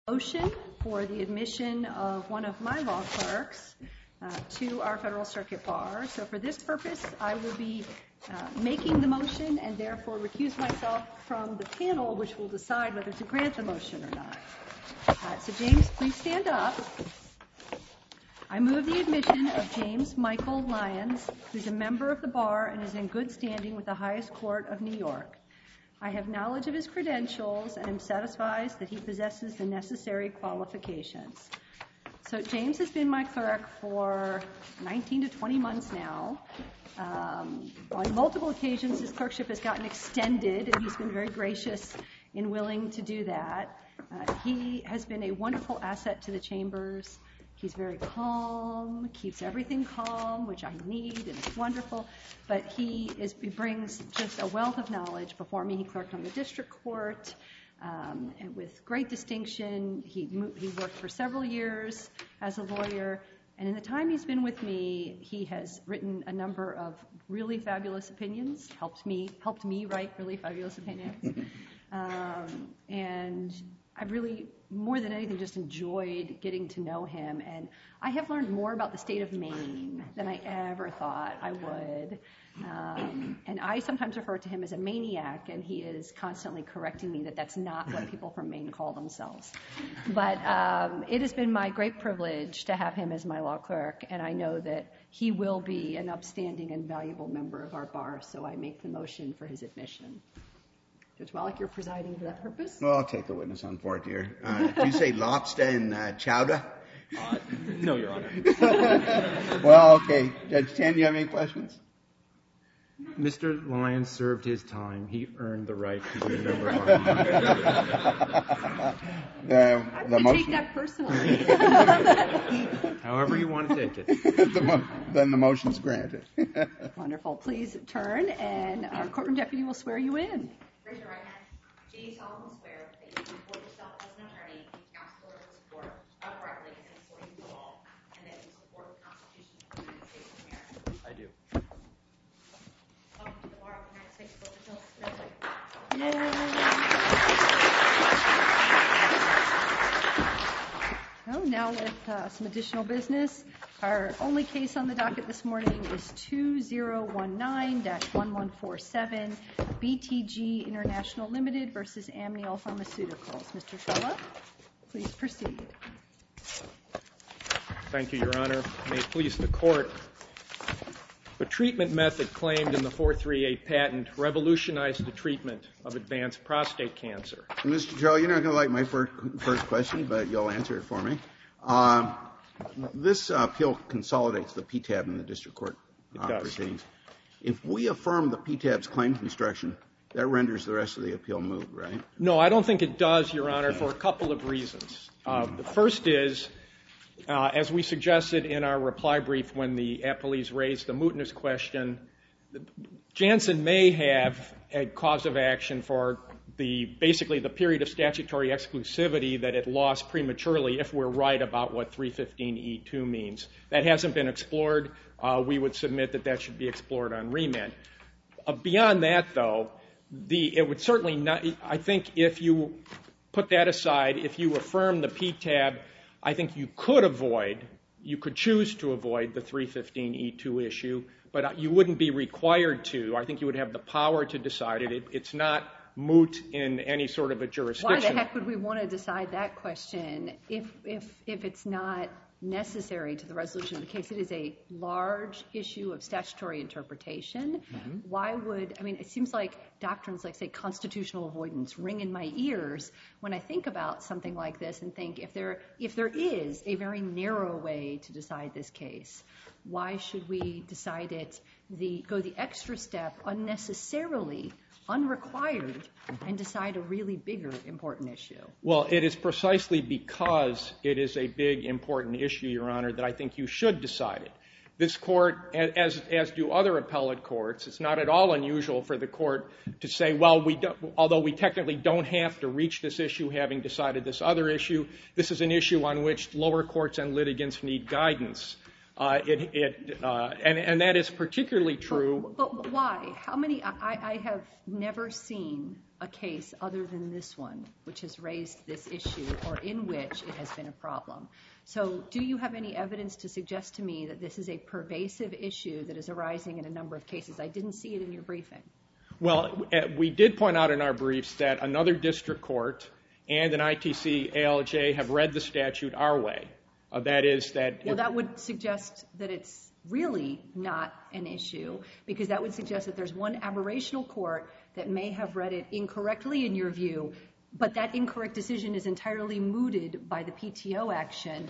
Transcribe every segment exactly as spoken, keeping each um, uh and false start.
Motion for the admission of one of my law clerks uh, to our Federal Circuit Bar. So for this purpose, I will be uh, making the motion and therefore recuse myself from the panel, which will decide whether to grant the motion or not. Uh, so James, please stand up. I move the admission of James Michael Lyons, who's a member of the bar and is in good standing with the highest court of New York. I have knowledge of his credentials and am satisfied that he possesses the necessary qualifications. So James has been my clerk for nineteen to twenty months now. Um, on multiple occasions, his clerkship has gotten extended, and he's been very gracious in willing to do that. Uh, he has been a wonderful asset to the chambers. He's very calm, keeps everything calm, which I need, and it's wonderful. But he, is, he brings just a wealth of knowledge. Before me, he clerked on the district court, um, and with great distinction. He, moved, he worked for several years as a lawyer. And in the time he's been with me, he has written a number of really fabulous opinions, helped me, helped me write really fabulous opinions. um, and I've really, more than anything, just enjoyed getting to know him. And I have learned more about the state of Maine than I ever thought I would. Um, and I sometimes refer to him as a maniac, and he is constantly correcting me that that's not what people from Maine call themselves. But um, it has been my great privilege to have him as my law clerk, and I know that he will be an upstanding and valuable member of our bar, so I make the motion for his admission. Judge Wallach, you're presiding for that purpose? Well, I'll take the witness on board here. Uh, do you say lobster and uh, chowder? Uh, no, Your Honor. Well, okay. Judge Tan, do you have any questions? Mister Lyons served his time. He earned the right to be a member of our bar. the, the I motion? take that personally. However you want to take it. the mo- then the motion's granted. Wonderful. Please turn, and our courtroom deputy will swear you in. Raise your right hand. Do you solemnly swear that you will support yourself as an attorney, counselor, or support uprightly and according to law, and that you support the Constitution of the United States of America? I do. Welcome to the Bar of the United States Court of Appeals. Oh, now with uh, some additional business. Our only case on the docket this morning is two zero one nine dash one one four seven, B T G International Limited versus Amneal Pharmaceuticals. Mister Trella, please proceed. Thank you, Your Honor. May it please the Court. The treatment method claimed in the four three eight patent revolutionized the treatment of advanced prostate cancer. Mister Joe, you're not going to like my first, first question, but you'll answer it for me. Um, this uh, appeal consolidates the P T A B in the district court uh, proceedings. If we affirm the P T A B's claim construction, that renders the rest of the appeal moot, right? No, I don't think it does, Your Honor, for a couple of reasons. Uh, the first is, uh, as we suggested in our reply brief when the appellees raised the mootness question, Janssen may have a cause of action for the basically the period of statutory exclusivity that it lost prematurely if we're right about what three fifteen E two means. That hasn't been explored. Uh, we would submit that that should be explored on remand. Uh, beyond that, though, the it would certainly not, I think if you put that aside, if you affirm the P T A B, I think you could avoid, you could choose to avoid the three fifteen E two issue, but you wouldn't be required to. I think you would have the power to decide it. it it's not moot in any sort of a jurisdiction. Why the heck would we want to decide that question if if if it's not necessary to the resolution of the case? It is a large issue of statutory interpretation. Mm-hmm. Why would, I mean, it seems like doctrines like, say, constitutional avoidance ring in my ears when I think about something like this and think if there if there is a very narrow way to decide this case, why should we decide it, the go the extra step unnecessarily, unrequired, and decide a really bigger important issue? Well, it is precisely because it is a big important issue, Your Honor, that I think you should decide it. This court, as as do other appellate courts, it's not at all unusual for the court to say, well, we don't, although we technically don't have to reach this issue having decided this other issue, this is an issue on which lower courts and litigants need guidance. Uh, it, it, uh, and, and that is particularly true. But, but why? How many? I, I have never seen a case other than this one which has raised this issue or in which it has been a problem. So do you have any evidence to suggest to me that this is a pervasive issue that is arising in a number of cases? I didn't see it in your briefing. Well, we did point out in our briefs that another district court and an I T C A L J have read the statute our way. Uh, that is that... Well, that would suggest that it's really not an issue, because that would suggest that there's one aberrational court that may have read it incorrectly in your view, but that incorrect decision is entirely mooted by the P T O action.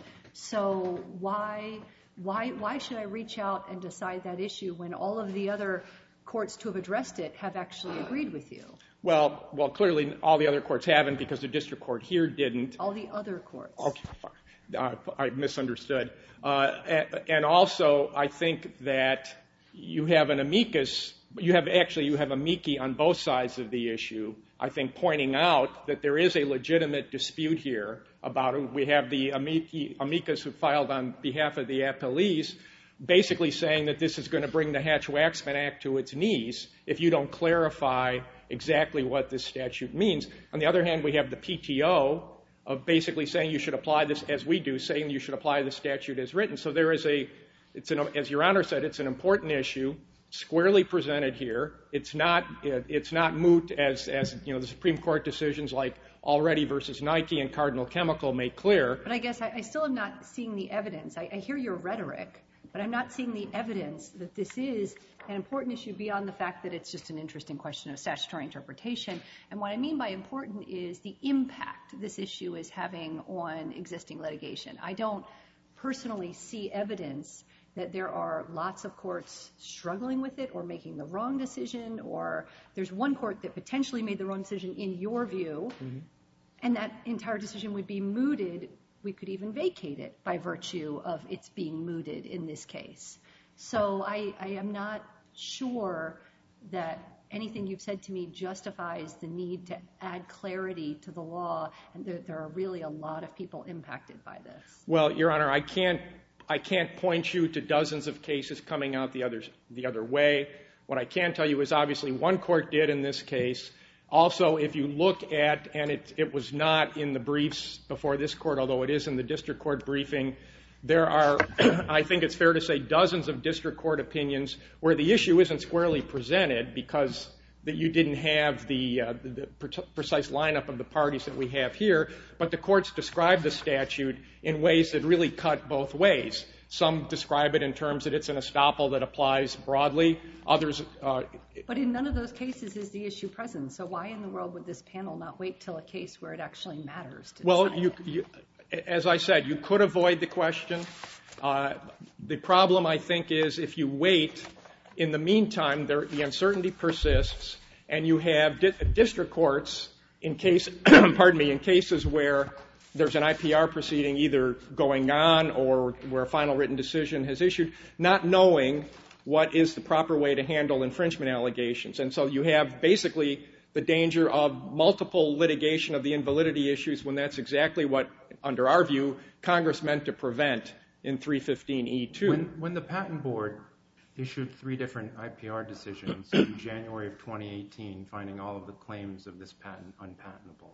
So why, why, why should I reach out and decide that issue when all of the other courts to have addressed it have actually agreed with you? Well, well, clearly all the other courts haven't, because the district court here didn't. All the other courts. Okay, fine. Uh, I misunderstood. Uh, and, and also, I think that you have an amicus, you have actually, you have amici on both sides of the issue, I think, pointing out that there is a legitimate dispute here about it. We have the amici, amicus who filed on behalf of the appellees basically saying that this is going to bring the Hatch-Waxman Act to its knees if you don't clarify exactly what this statute means. On the other hand, we have the P T O of basically saying you should apply this, as we do, saying you should apply the statute as written. So there is a, it's an, as Your Honor said, it's an important issue, squarely presented here. It's not, it's not moot as, as you know, the Supreme Court decisions like Already versus Nike and Cardinal Chemical make clear. But I guess I, I still am not seeing the evidence. I, I hear your rhetoric, but I'm not seeing the evidence that this is an important issue beyond the fact that it's just an interesting question of statutory interpretation. And what I mean by important is the impact this issue is having on existing litigation. I don't personally see evidence that there are lots of courts struggling with it or making the wrong decision, or there's one court that potentially made the wrong decision in your view, mm-hmm. and that entire decision would be mooted. We could even vacate it by virtue of its being mooted in this case. So I, I am not sure that anything you've said to me justifies the need to add clarity to the law, and there, there are really a lot of people impacted by this. Well, Your Honor, I can't, I can't point you to dozens of cases coming out the other, the other way. What I can tell you is obviously one court did in this case. Also, if you look at, and it, it was not in the briefs before this court, although it is in the district court briefing, there are, I think it's fair to say, dozens of district court opinions where the issue isn't squarely presented because that you didn't have the, uh, the pre- precise lineup of the parties that we have here, but the courts describe the statute in ways that really cut both ways. Some describe it in terms that it's an estoppel that applies broadly. Others... Uh, but in none of those cases is the issue present, so why in the world would this panel not wait till a case where it actually matters to well, decide? you, you, as I said, you could avoid the question. Uh, the problem, I think, is if you wait, in the meantime, there, the uncertainty persists, and you have di- district courts in case, pardon me, in cases where there's an I P R proceeding either going on or where a final written decision has issued, not knowing what is the proper way to handle infringement allegations. And so you have basically the danger of multiple litigation of the invalidity issues when that's exactly what, under our view, Congress meant to prevent in three fifteen E two. When, when the Patent Board issued three different I P R decisions in January of twenty eighteen, finding all of the claims of this patent unpatentable,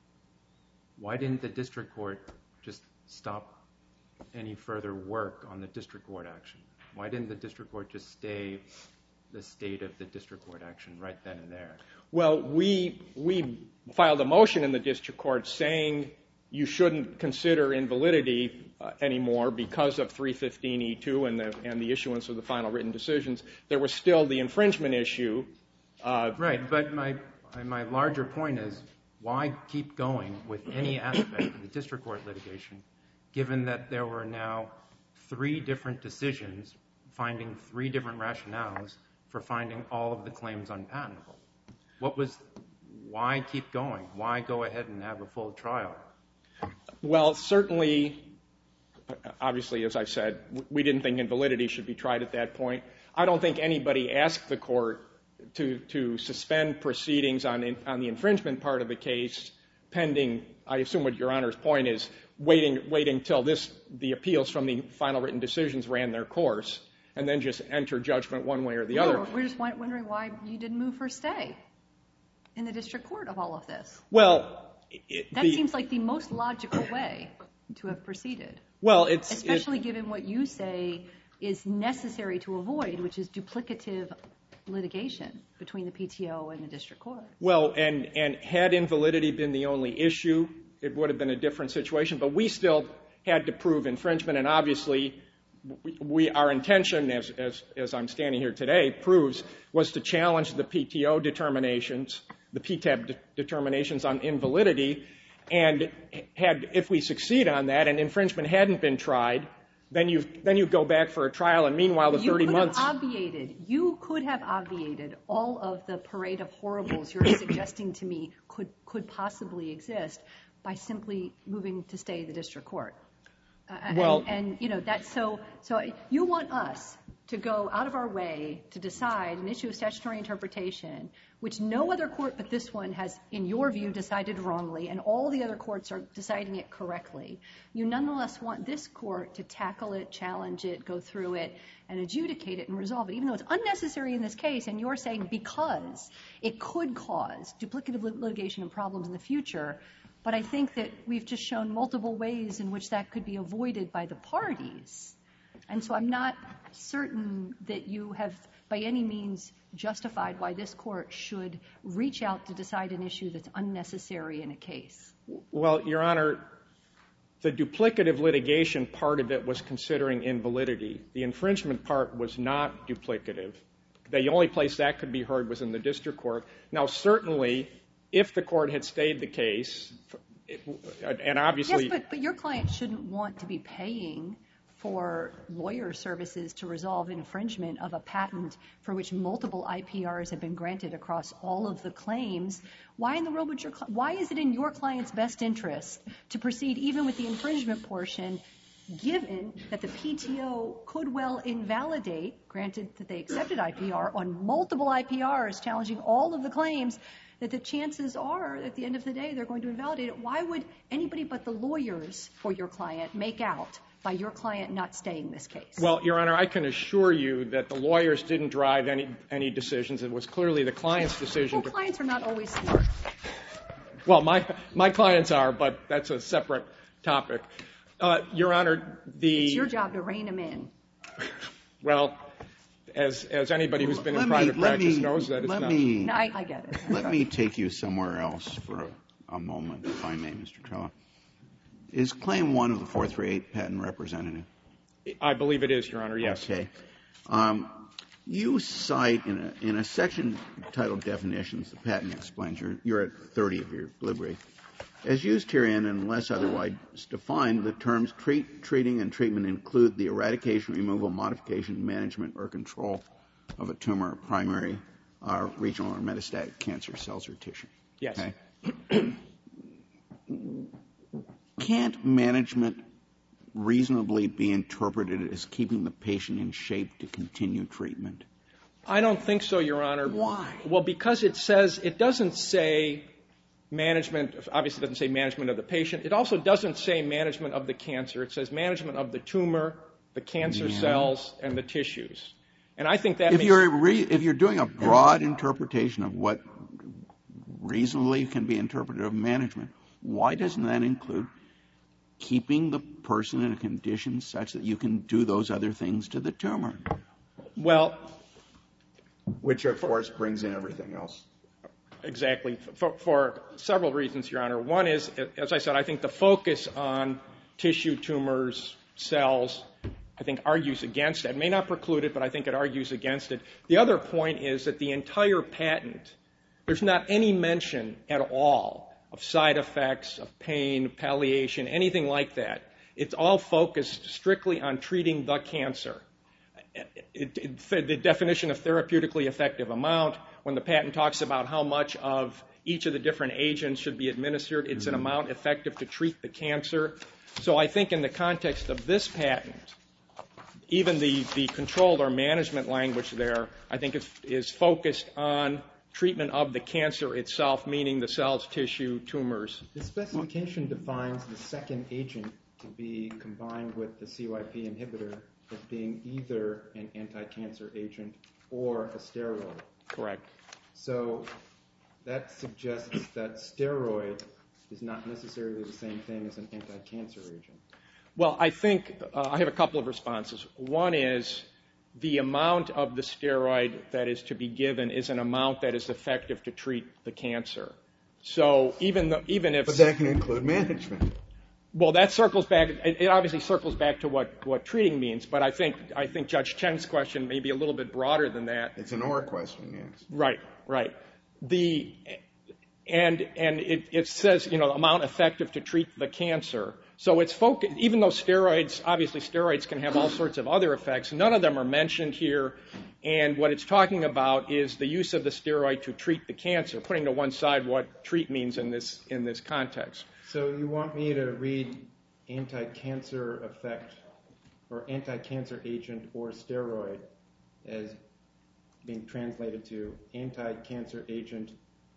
why didn't the district court just stop any further work on the district court action? Why didn't the district court just stay the state of the district court action right then and there? Well, we we filed a motion in the district court saying you shouldn't consider invalidity uh, anymore because of three fifteen E two and the and the issuance of the final written decisions. There was still the infringement issue. Uh, right, but my my larger point is, why keep going with any aspect of the district court litigation, given that there were now three different decisions finding three different rationales for finding all of the claims unpatentable? What was, why keep going? Why go ahead and have a full trial? Well, certainly, obviously, as I said, we didn't think invalidity should be tried at that point. I don't think anybody asked the court to to suspend proceedings on on the infringement part of the case pending, I assume what Your Honor's point is, waiting waiting till this the appeals from the final written decisions ran their course, and then just enter judgment one way or the no, other. We're just wondering why you didn't move for stay in the district court of all of this. Well, it, that the, seems like the most logical way to have proceeded. Well, it's especially it, given what you say is necessary to avoid, which is duplicative litigation between the P T O and the district court. Well, and and had invalidity been the only issue, it would have been a different situation. But we still had to prove infringement, and obviously, we, we our intention, as as as I'm standing here today, proves was to challenge the P T O determinations, the P T A B de- determinations on invalidity, and had if we succeed on that, and infringement hadn't been tried, then you then you go back for a trial, and meanwhile the you thirty could months. Have obviated, you could have obviated all of the parade of horribles you're suggesting to me could could possibly exist by simply moving to stay the district court. Uh, well, and, and you know that's so. So you want us to go out of our way to decide an issue of statutory interpretation, which no other court but this one has, in your view, decided wrongly, and all the other courts are deciding it correctly. You nonetheless want this court to tackle it, challenge it, go through it, and adjudicate it and resolve it, even though it's unnecessary in this case, and you're saying because it could cause duplicative litigation and problems in the future. But I think that we've just shown multiple ways in which that could be avoided by the parties. And so I'm not certain that you have by any means justified why this court should reach out to decide an issue that's unnecessary in a case. Well, Your Honor, the duplicative litigation part of it was considering invalidity. The infringement part was not duplicative. The only place that could be heard was in the district court. Now, certainly, if the court had stayed the case, and obviously... Yes, but, but your client shouldn't want to be paying for lawyer services to resolve infringement of a patent for which multiple I P Rs have been granted across all of the claims. Why in the world would your why is it in your client's best interest to proceed even with the infringement portion, given that the P T O could well invalidate, granted that they accepted I P R, on multiple I P Rs challenging all of the claims, that the chances are, at the end of the day, they're going to invalidate it? Why would anybody but the lawyers for your client make out by your client not staying this case? Well, Your Honor, I can assure you that the lawyers didn't drive any any decisions. It was clearly the client's decision. Well, to... clients are not always smart. Well, my my clients are, but that's a separate topic. Uh, Your Honor, the... It's your job to rein them in. Well, as as anybody who's been let in me, private practice me, knows that it's let not. Me, no, I, I get it. Let me take you somewhere else for a, a moment, if I may, Mister Trella. Is Claim one of the four three eight patent representative? I believe it is, Your Honor, yes. Okay. Um, you cite in a, in a section titled Definitions, the patent explains, you're, you're at thirty of your delivery. As used herein, unless otherwise defined, the terms treat, treating, and treatment include the eradication, removal, modification, management, or control of a tumor, primary, uh, regional, or metastatic cancer cells or tissue. Yes. Okay. Can't management reasonably be interpreted as keeping the patient in shape to continue treatment? I don't think so, Your Honor. Why? Well, because it says, it doesn't say management, obviously it doesn't say management of the patient. It also doesn't say management of the cancer. It says management of the tumor, the cancer yeah. cells, and the tissues. And I think that if makes... You're re- if you're doing a broad interpretation of what reasonably can be interpreted of management, why doesn't that include keeping the person in a condition such that you can do those other things to the tumor? Well... Which, of course, brings in everything else. Exactly. For, for several reasons, Your Honor. One is, as I said, I think the focus on tissue, tumors, cells, I think argues against it. It may not preclude it, but I think it argues against it. The other point is that the entire patent, there's not any mention at all of side effects, of pain, palliation, anything like that. It's all focused strictly on treating the cancer. It, it, the definition of therapeutically effective amount, when the patent talks about how much of each of the different agents should be administered, it's mm-hmm. an amount effective to treat the cancer. So I think in the context of this patent, even the, the controlled or management language there, I think is, is focused on treatment of the cancer itself, meaning the cells, tissue, tumors. The specification defines the second agent to be combined with the C Y P inhibitor as being either an anti-cancer agent or a steroid. Correct. So that suggests that steroid is not necessarily the same thing as an anti-cancer agent. Well, I think uh, I have a couple of responses. One is the amount of the steroid that is to be given is an amount that is effective to treat the cancer. So even though, even if... But that can include management. Well, that circles back, it obviously circles back to what, what treating means, but I think I think Judge Chen's question may be a little bit broader than that. It's an or question, yes. Right, right. The and and it, it says, you know, amount effective to treat the cancer. So it's focused, even though steroids, obviously steroids can have all sorts of other effects, none of them are mentioned here. And what it's talking about is the use of the steroid to treat the cancer, putting to one side what treat means in this in this context. So you want me to read anti-cancer effect or anti-cancer agent or steroid as being translated to anti-cancer agent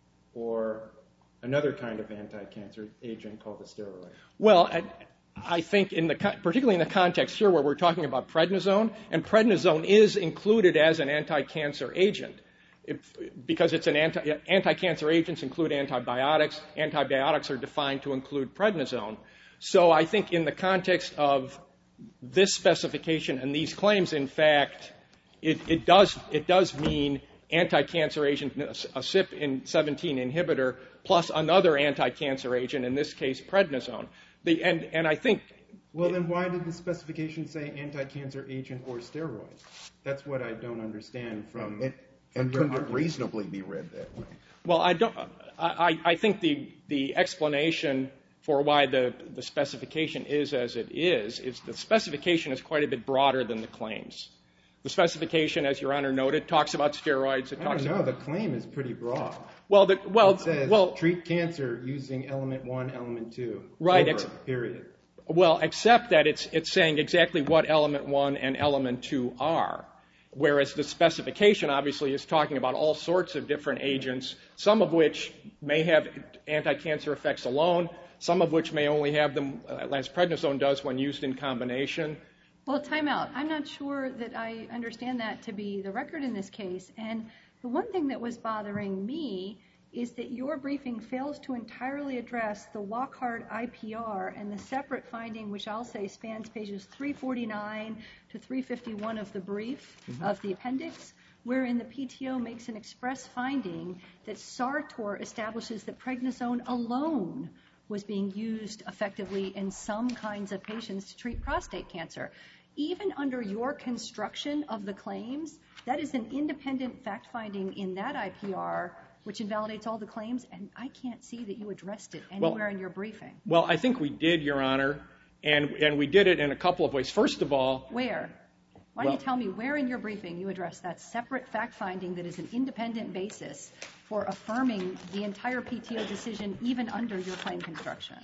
or another kind of anti-cancer agent called a steroid? Well, I, I think in the particularly in the context here where we're talking about prednisone, and prednisone is included as an anti-cancer agent. If, because it's an anti, anti-cancer agents include antibiotics. Antibiotics are defined to include prednisone. So I think in the context of this specification and these claims, in fact, it, it does it does mean anti-cancer agent, a C Y P seventeen inhibitor, plus another anti-cancer agent, in this case prednisone. The, and, and I think... Well, then why did the specification say anti-cancer agent or steroid? That's what I don't understand from... It, And couldn't it reasonably be read that way? Well, I don't. I, I think the the explanation for why the, the specification is as it is is the specification is quite a bit broader than the claims. The specification, as Your Honor noted, talks about steroids. It I talks don't know. about, The claim is pretty broad. well, the, well, It says well, treat cancer using element one, element two. Right, Over, ex- period. well, except that it's it's saying exactly what element one and element two are. Whereas the specification obviously is talking about all sorts of different agents, some of which may have anti-cancer effects alone, some of which may only have them, uh, as prednisone does, when used in combination. Well, time out. I'm not sure that I understand that to be the record in this case. And the one thing that was bothering me is that your briefing fails to entirely address the Lockhart I P R and the separate finding, which I'll say spans pages three forty-nine to three fifty-one of the brief, mm-hmm. of the appendix, wherein the P T O makes an express finding that Sartor establishes that prednisone alone was being used effectively in some kinds of patients to treat prostate cancer. Even under your construction of the claims, that is an independent fact finding in that I P R which invalidates all the claims, and I can't see that you addressed it anywhere well, in your briefing. Well, I think we did, Your Honor, and and we did it in a couple of ways. First of all... Where? Why well, don't you tell me where in your briefing you addressed that separate fact finding that is an independent basis for affirming the entire P T O decision even under your claim construction?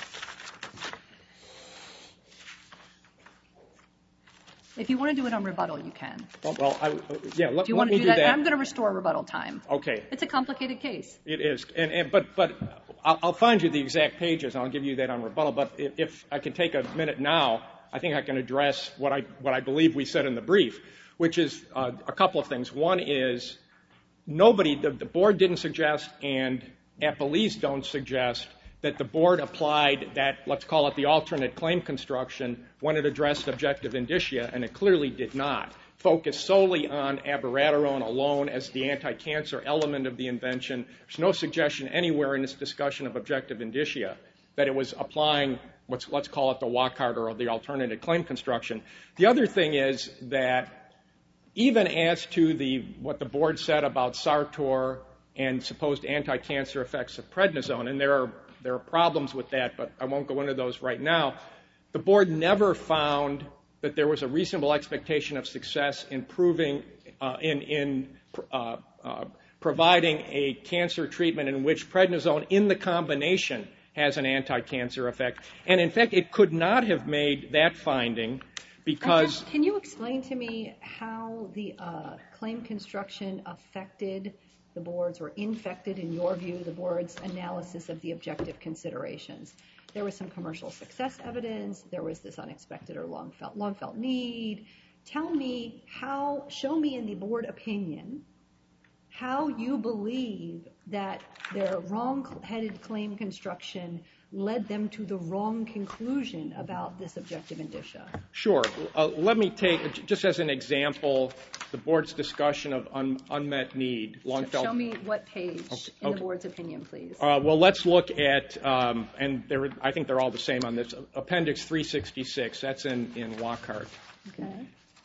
If you want to do it on rebuttal, you can. Well, well I, yeah, let, do you let want me to do that? that. I'm going to restore rebuttal time. Okay. It's a complicated case. It is, and, and but but I'll, I'll find you the exact pages, and I'll give you that on rebuttal. But if, if I can take a minute now, I think I can address what I what I believe we said in the brief, which is uh, a couple of things. One is nobody, the, the board didn't suggest, and appellees don't suggest, that the board applied that, let's call it the alternate claim construction, when it addressed objective indicia, and it clearly did not. Focused solely on abiraterone alone as the anti-cancer element of the invention. There's no suggestion anywhere in this discussion of objective indicia that it was applying what's, let's call it the Lockhart or the alternative claim construction. The other thing is that even as to the what the board said about Sartor and supposed anti-cancer effects of prednisone, and there are there are problems with that, but I won't go into those right now, the board never found that there was a reasonable expectation of success in proving, uh, in, in uh, uh, providing a cancer treatment in which prednisone in the combination has an anti-cancer effect. And in fact, it could not have made that finding because... Can you explain to me how the uh, claim construction affected the board's, or infected, in your view, the board's analysis of the objective considerations? There was some commercial success evidence. There was this unexpected or long felt, long felt need. Tell me how, show me in the board opinion how you believe that their wrong-headed claim construction led them to the wrong conclusion about this objective indicia. Sure. Uh, let me take, just as an example, the board's discussion of un, unmet need. Long felt. Show me what page okay. in okay. the board's opinion, please. Uh, well, let's look at, um, and they're, I think they're all the same on this, Appendix three sixty-six. That's in, in Lockhart. Okay.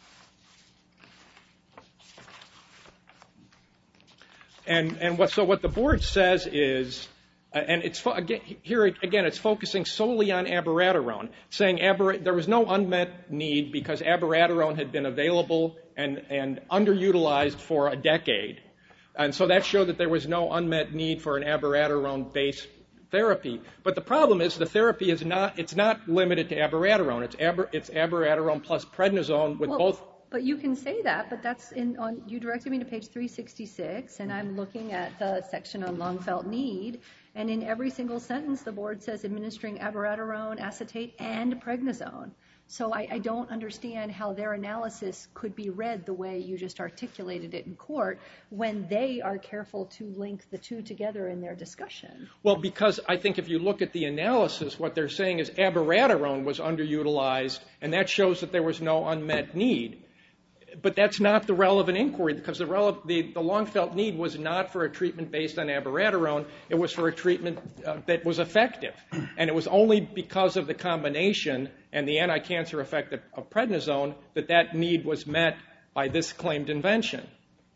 And, and what, so what the board says is, uh, and it's fo- again, here again, it's focusing solely on abiraterone, saying abira- there was no unmet need because abiraterone had been available and, and underutilized for a decade. And so that showed that there was no unmet need for an abiraterone-based therapy. But the problem is the therapy is not, it's not limited to abiraterone. It's, aber, it's abiraterone plus prednisone with well, both. But you can say that, but that's in, on, you directed me to page three sixty-six, and I'm looking at the section on long felt need, and in every single sentence the board says administering abiraterone, acetate, and prednisone. So I, I don't understand how their analysis could be read the way you just articulated it in court when they are careful to link the two together in their discussion. Well, because I think if you look at the analysis, what they're saying is abiraterone was underutilized, and that shows that there was no unmet need. But that's not the relevant inquiry because the, rele- the, the long-felt need was not for a treatment based on abiraterone. It was for a treatment uh, that was effective. And it was only because of the combination and the anti-cancer effect of, of prednisone that that need was met by this claimed invention.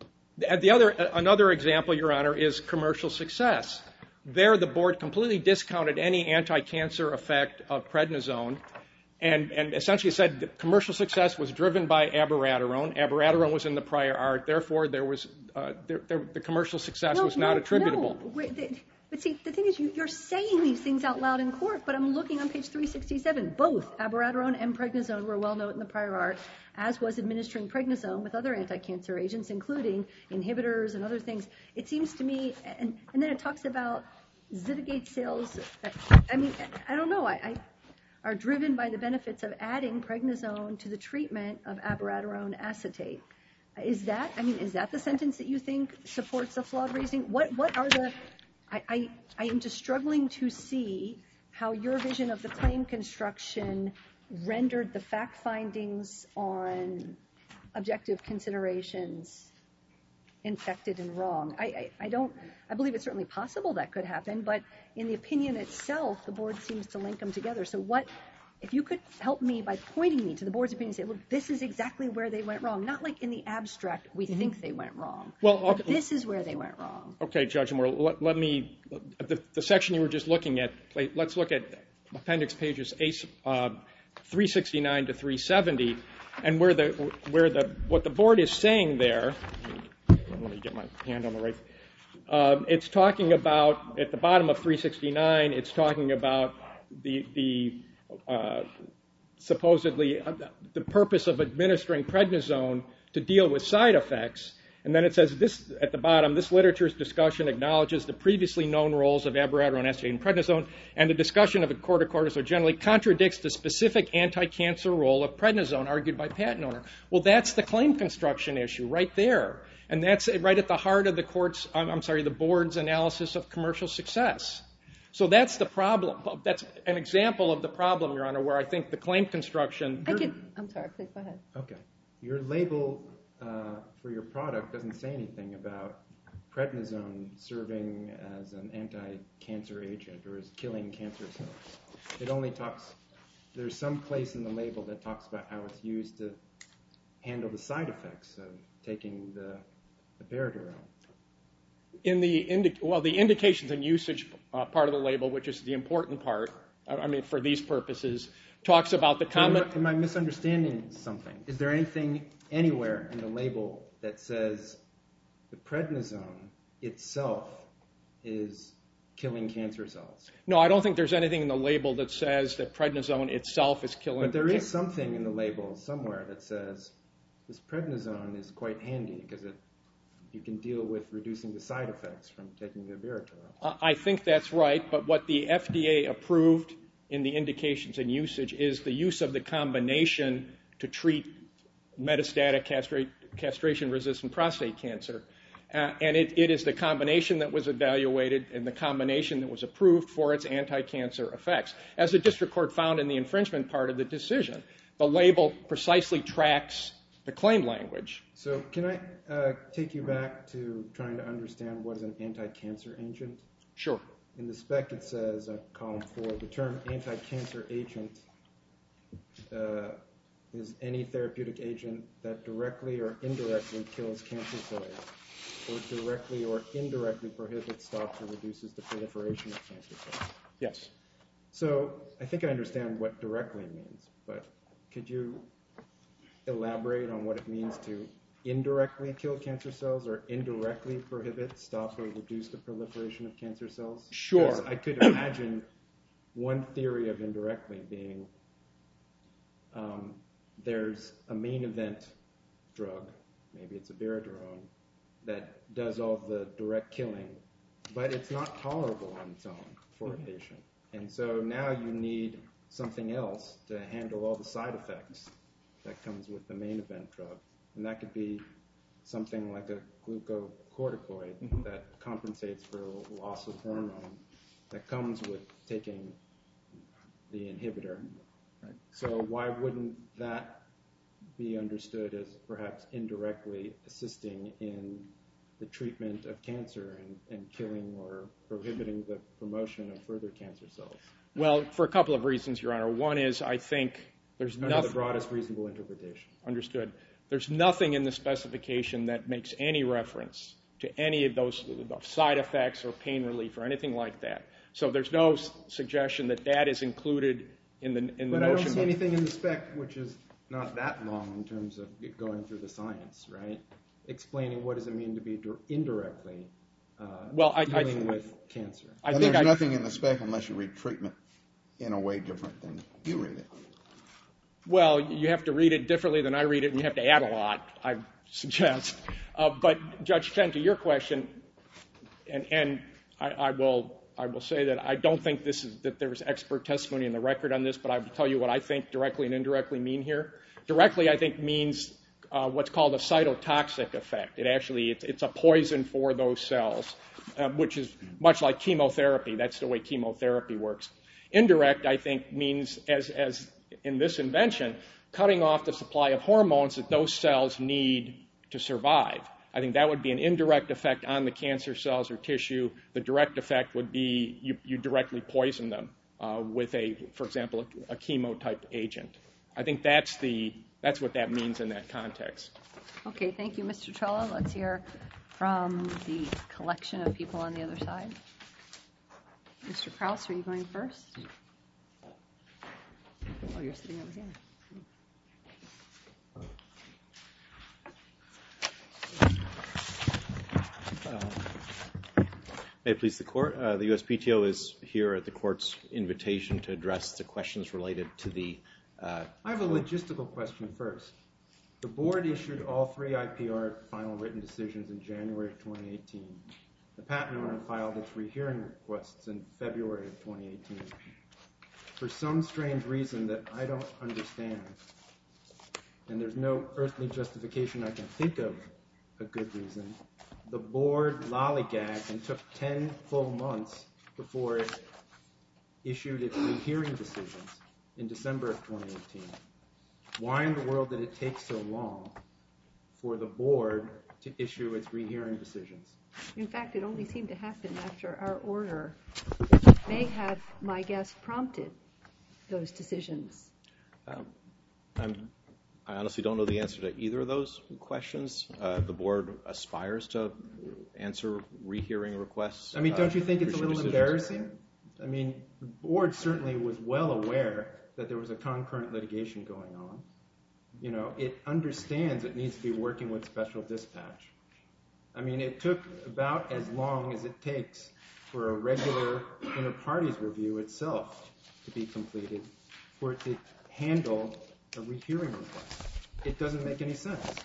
And the other, another example, Your Honor, is commercial success. There, the board completely discounted any anti-cancer effect of prednisone and, and essentially said that commercial success was driven by abiraterone. Abiraterone was in the prior art. Therefore, there was uh, there, there, the commercial success no, was not no, attributable. No. Wait, they, but see, the thing is, you, you're saying these things out loud in court, but I'm looking on page three sixty-seven. Both abiraterone and prednisone were well known in the prior art, as was administering prednisone with other anti-cancer agents, including inhibitors and other things. It seems to me, and, and then it talks about Zittigate sales. I mean, I don't know. I, I are driven by the benefits of adding prednisone to the treatment of abiraterone acetate. Is that, I mean, is that the sentence that you think supports the flawed reasoning? What, what are the, I, I, I am just struggling to see how your vision of the claim construction rendered the fact findings on objective considerations infected and wrong. I, I, I don't, I believe it's certainly possible that could happen, but in the opinion itself, the board seems to link them together. So what, if you could help me by pointing me to the board's opinion and say, look, this is exactly where they went wrong. Not like in the abstract, we mm-hmm. think they went wrong. Well, okay. But this is where they went wrong. Okay, Judge Moore, let, let me, the, the section you were just looking at, let's look at appendix pages uh, three sixty-nine to three seventy, and where the, where the, what the board is saying there, let me get my hand on the right. Um, it's talking about, at the bottom of three sixty-nine, it's talking about the, the uh, supposedly uh, the purpose of administering prednisone to deal with side effects. And then it says this at the bottom, this literature's discussion acknowledges the previously known roles of abiraterone, acetate, and prednisone, and the discussion of corticocortisone generally contradicts the specific anti-cancer role of prednisone argued by patent owner. Well, that's the claim construction issue right there. And that's right at the heart of the court's, I'm sorry, the board's analysis of commercial success. So that's the problem. That's an example of the problem, Your Honor, where I think the claim construction. I can, I'm sorry, please go ahead. Okay. Your label uh, for your product doesn't say anything about prednisone serving as an anti-cancer agent or as killing cancer cells. It only talks, there's some place in the label that talks about how it's used to handle the side effects of taking the abiraterone. In the indi- well, the indications and usage uh, part of the label, which is the important part, I mean, for these purposes, talks about the common. So am, I, am I misunderstanding something? Is there anything anywhere in the label that says the prednisone itself is killing cancer cells? No, I don't think there's anything in the label that says that prednisone itself is killing. But there is something in the label somewhere that says this prednisone is quite handy because it you can deal with reducing the side effects from taking the Abiraterone. Uh, I think that's right, but what the F D A approved in the indications and usage is the use of the combination to treat metastatic castra- castration-resistant prostate cancer. Uh, and it, it is the combination that was evaluated and the combination that was approved for its anti-cancer effects. As the district court found in the infringement part of the decision, the label precisely tracks the claim language. So can I uh, take you back to trying to understand what is an anti-cancer agent? Sure. In the spec it says, uh, column four, the term anti-cancer agent uh, is any therapeutic agent that directly or indirectly kills cancer cells, or directly or indirectly prohibits, stops, or reduces the proliferation of cancer cells. Yes. So I think I understand what directly means, but could you elaborate on what it means to indirectly kill cancer cells or indirectly prohibit, stop, or reduce the proliferation of cancer cells? Sure. Because I could imagine one theory of indirectly being um, there's a main event drug, maybe it's Abiraterone, that does all the direct killing, but it's not tolerable on its own for mm-hmm. a patient. And so now you need something else to handle all the side effects that comes with the main event drug. And that could be something like a glucocorticoid mm-hmm. that compensates for loss of hormone that comes with taking the inhibitor. Right. So why wouldn't that be understood as perhaps indirectly assisting in the treatment of cancer and, and killing or prohibiting the promotion of further cancer cells? Well, for a couple of reasons, Your Honor. One is I think there's Under nothing... the broadest reasonable interpretation. Understood. There's nothing in the specification that makes any reference to any of those side effects or pain relief or anything like that. So there's no s- suggestion that that is included in the in the but motion. But I don't see anything in the spec which is not that long in terms of going through the science, right? Explaining what does it mean to be dir- indirectly uh, well, I, dealing I, with cancer. I and think there's I, nothing in the spec unless you read treatment in a way different than you read it. Well, you have to read it differently than I read it, and you have to add a lot, I suggest. Uh, but Judge Chen, to your question, and, and I, I will I will say that I don't think this is that there's expert testimony in the record on this, but I will tell you what I think directly and indirectly mean here. Directly, I think means uh, what's called a cytotoxic effect. It actually it's, it's a poison for those cells, uh, which is much like chemotherapy. That's the way chemotherapy works. Indirect, I think, means as as in this invention, cutting off the supply of hormones that those cells need to survive. I think that would be an indirect effect on the cancer cells or tissue. The direct effect would be you, you directly poison them uh, with a, for example, a, a chemo-type agent. I think that's the that's what that means in that context. Okay, thank you, Mister Trella. Let's hear from the collection of people on the other side. Mister Krause, are you going first? Oh, you're sitting over here. Uh, may it please the Court. Uh, the U S P T O is here at the Court's invitation to address the questions related to the... Uh, I have a logistical question first. The Board issued all three I P R final written decisions in January of twenty eighteen. The patent owner filed its rehearing requests in February of twenty eighteen. For some strange reason that I don't understand, and there's no earthly justification I can think of a good reason, the Board lollygagged and took ten full months before it issued its rehearing decisions in December of twenty eighteen. Why in the world did it take so long for the Board to issue its rehearing decisions? In fact, it only seemed to happen after our order may have, my guess, prompted those decisions. Um, I'm, I honestly don't know the answer to either of those questions. Uh, the Board aspires to answer rehearing requests. I mean, don't you think uh, it's a little decisions. embarrassing? I mean, the Board certainly was well aware that there was a concurrent litigation going on. You know, it understands it needs to be working with special dispatch. I mean, it took about as long as it takes for a regular inter-parties review itself to be completed for it to handle a rehearing request. It doesn't make any sense.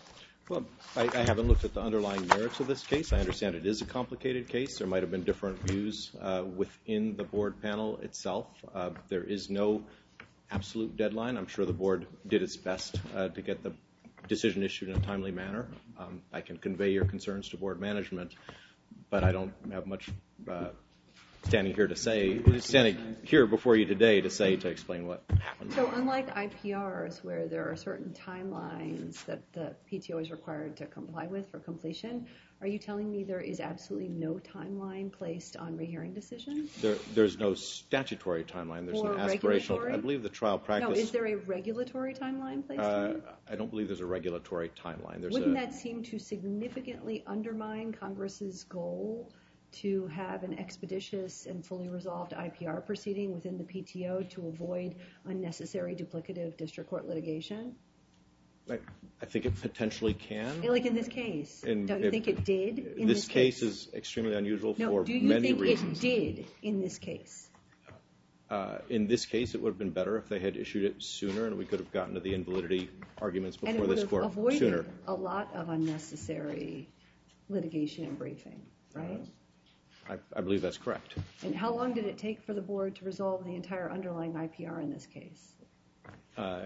Well, I, I haven't looked at the underlying merits of this case. I understand it is a complicated case. There might have been different views uh, within the board panel itself. Uh, there is no absolute deadline. I'm sure the board did its best uh, to get the decision issued in a timely manner. Um, I can convey your concerns to board management, but I don't have much uh, standing here to say, standing here before you today to say, to explain what happened. So unlike I P Rs where there are certain timelines that the P T O is required to comply with for completion, are you telling me there is absolutely no timeline placed on rehearing decisions? There, there's no statutory timeline. There's or an aspirational. Regulatory? I believe the trial practice. No, is there a regulatory timeline placed uh, on it? I don't believe there's a regulatory timeline. There's Wouldn't a, that seem to significantly undermine Congress's goal to have an expeditious and fully resolved I P R proceeding within the P T O to avoid unnecessary duplicative district court litigation? I, I think it potentially can. Like in this case. In, Don't you if, think it did in this this case? case? is extremely unusual no, for do you many think reasons. it did in this case? Uh, in this case, it would have been better if they had issued it sooner, and we could have gotten to the invalidity arguments And it before would this have court avoided sooner. a lot of unnecessary litigation and briefing, right? I, I believe that's correct. And how long did it take for the board to resolve the entire underlying I P R in this case? Uh,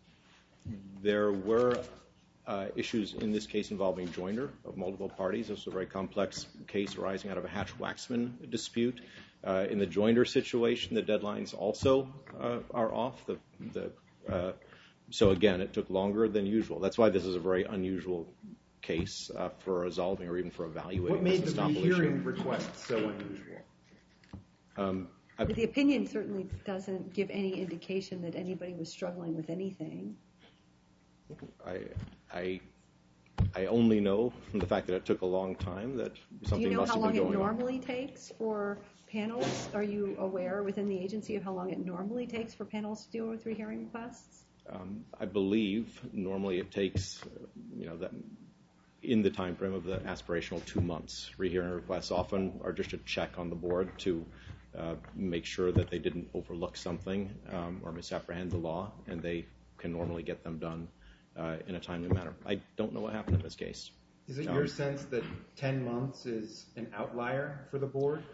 there were uh, issues in this case involving joinder of multiple parties. This was a very complex case arising out of a Hatch-Waxman dispute. Uh, in the joinder situation, the deadlines also uh, are off. The, the, uh, so again, it took longer than usual. That's why this is a very unusual case uh, for resolving or even for evaluating. What made this the estoppel rehearing issue. request so unusual? Um, I, But the opinion certainly doesn't give any indication that anybody was struggling with anything. I, I, I only know from the fact that it took a long time that something Do you know must how have been long it going on. normally takes for panels? Are you aware within the agency of how long it normally takes for panels to deal with rehearing requests? Um, I believe normally it takes, uh, you know, that in the time frame of the aspirational two months. Rehearing requests often are just a check on the board to uh, make sure that they didn't overlook something um, or misapprehend the law, and they can normally get them done uh, in a timely manner. I don't know what happened in this case. Is it Um, your sense that ten months is an outlier for the board?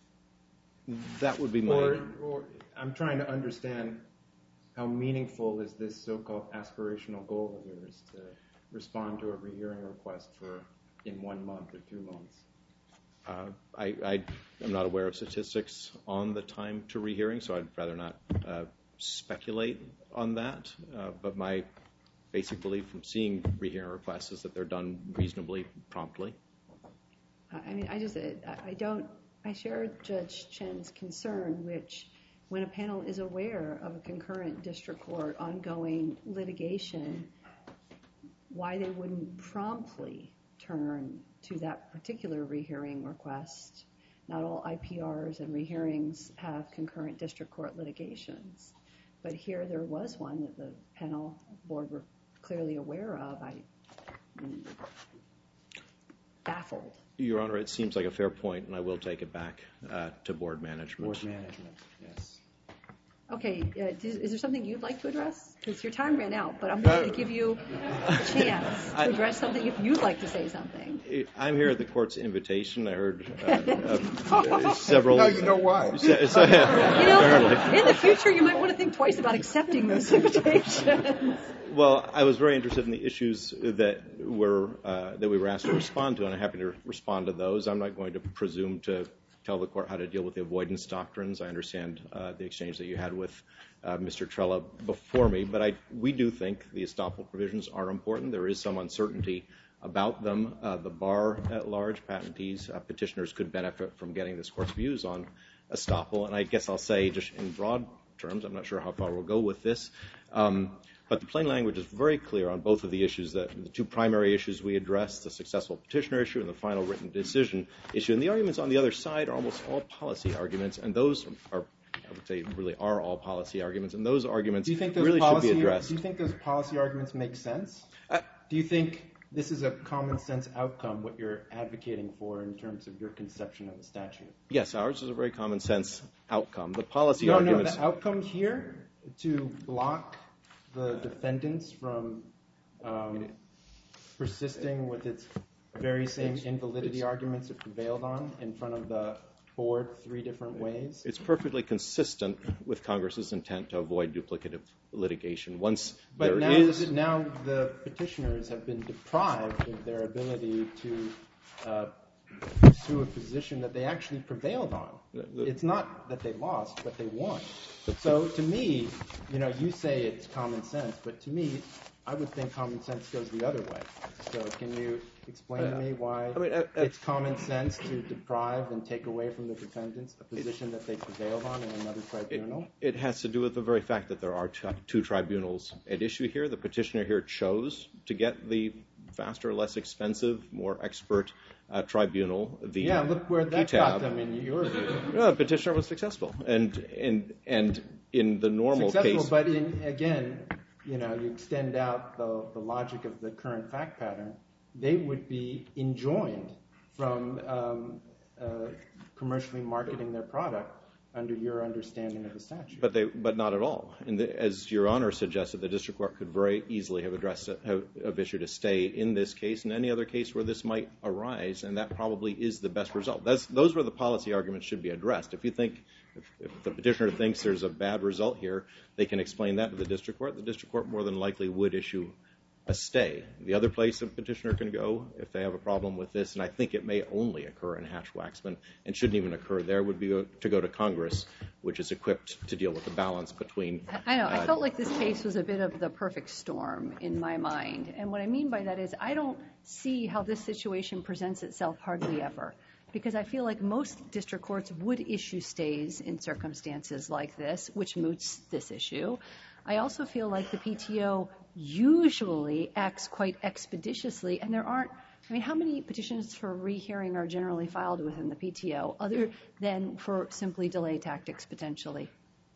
That would be my... Or, or I'm trying to understand how meaningful is this so-called aspirational goal of yours to respond to a rehearing request for in one month or two months? Uh, I, I am not aware of statistics on the time to rehearing, so I'd rather not uh, speculate on that. Uh, but my basic belief from seeing rehearing requests is that they're done reasonably promptly. I mean, I just, I don't, I share Judge Chen's concern, which when a panel is aware of a concurrent district court ongoing litigation, why they wouldn't promptly turn to that particular rehearing request. Not all I P Rs and rehearings have concurrent district court litigations, but here there was one that the panel board were clearly aware of. I am baffled. Your Honor, it seems like a fair point, and I will take it back uh, to board management. Board management, yes. Okay, uh, is, is there something you'd like to address? Because your time ran out, but I'm going to give you a chance to address something if you'd like to say something. I'm here at the court's invitation. I heard uh, uh, several... Now you know why. Se- se- You know, apparently. in the future, you might want to think twice about accepting those invitations. Well, I was very interested in the issues that were uh, that we were asked to respond to, and I'm happy to respond to those. I'm not going to presume to tell the court how to deal with the avoidance doctrines. I understand uh, the exchange that you had with uh, Mister Trella before me, but I, we do think the estoppel provisions are important. There is some uncertainty about them. Uh, the bar at large, patentees, uh, petitioners could benefit from getting this court's views on estoppel, and I guess I'll say just in broad terms, I'm not sure how far we'll go with this, um, but the plain language is very clear on both of the issues, that the two primary issues we addressed, the successful petitioner issue and the final written decision issue. And the arguments on the other side are almost all policy arguments, and those are, I would say, really are all policy arguments, and those arguments Do you think those really policy, should be addressed. Do you think those policy arguments make sense? Uh, do you think this is a common sense outcome, what you're advocating for in terms of your conception of the statute? Yes, ours is a very common sense outcome. The policy No, arguments... no, the outcome here to block the defendants from um, persisting with its very same invalidity arguments it prevailed on in front of the board three different ways? It's perfectly consistent with Congress's intent to avoid duplicative litigation. Once but there now, is... now the petitioners have been deprived of their ability to uh, pursue a position that they actually prevailed on. It's not that they lost, but they won. So to me, you know, you say it's common sense, but to me, I would think common sense goes the other way. So can you explain to me why I mean, uh, uh, it's common sense to deprive and take away from the defendants a position that they prevailed on in another tribunal? It, it has to do with the very fact that there are t- two tribunals at issue here. The petitioner here chose to get the faster, less expensive, more expert uh, tribunal. The yeah, look where that P T A B. got them in your view. No, the petitioner was successful, and and and in the normal successful, case, but in, again, you know, you extend out the, the logic of the current fact pattern, they would be enjoined from um, uh, commercially marketing their product under your understanding of the statute. But they, but not at all. And the, as Your Honor suggested, the district court could very easily have addressed it, have, have issued a stay in this case and any other case where this might arise, and that probably is the best result. That's, those were the policy arguments should be addressed. If you think, if, if the petitioner thinks there's a bad result here, they can explain that to the district court. The district court more than likely would issue a stay. The other place a petitioner can go if they have a problem with this, and I think it may only occur in Hatch-Waxman and shouldn't even occur there, would be to go to Congress, which is equipped to deal with the balance between... I know. Uh, I felt like this case was a bit of the perfect storm in my mind. And what I mean by that is I don't see how this situation presents itself hardly ever. Because I feel like most district courts would issue stays in circumstances like this, which moots this issue. I also feel like the P T O usually acts quite expeditiously, and there aren't, I mean, how many petitions for rehearing are generally filed within the P T O, other than for simply delay tactics, potentially?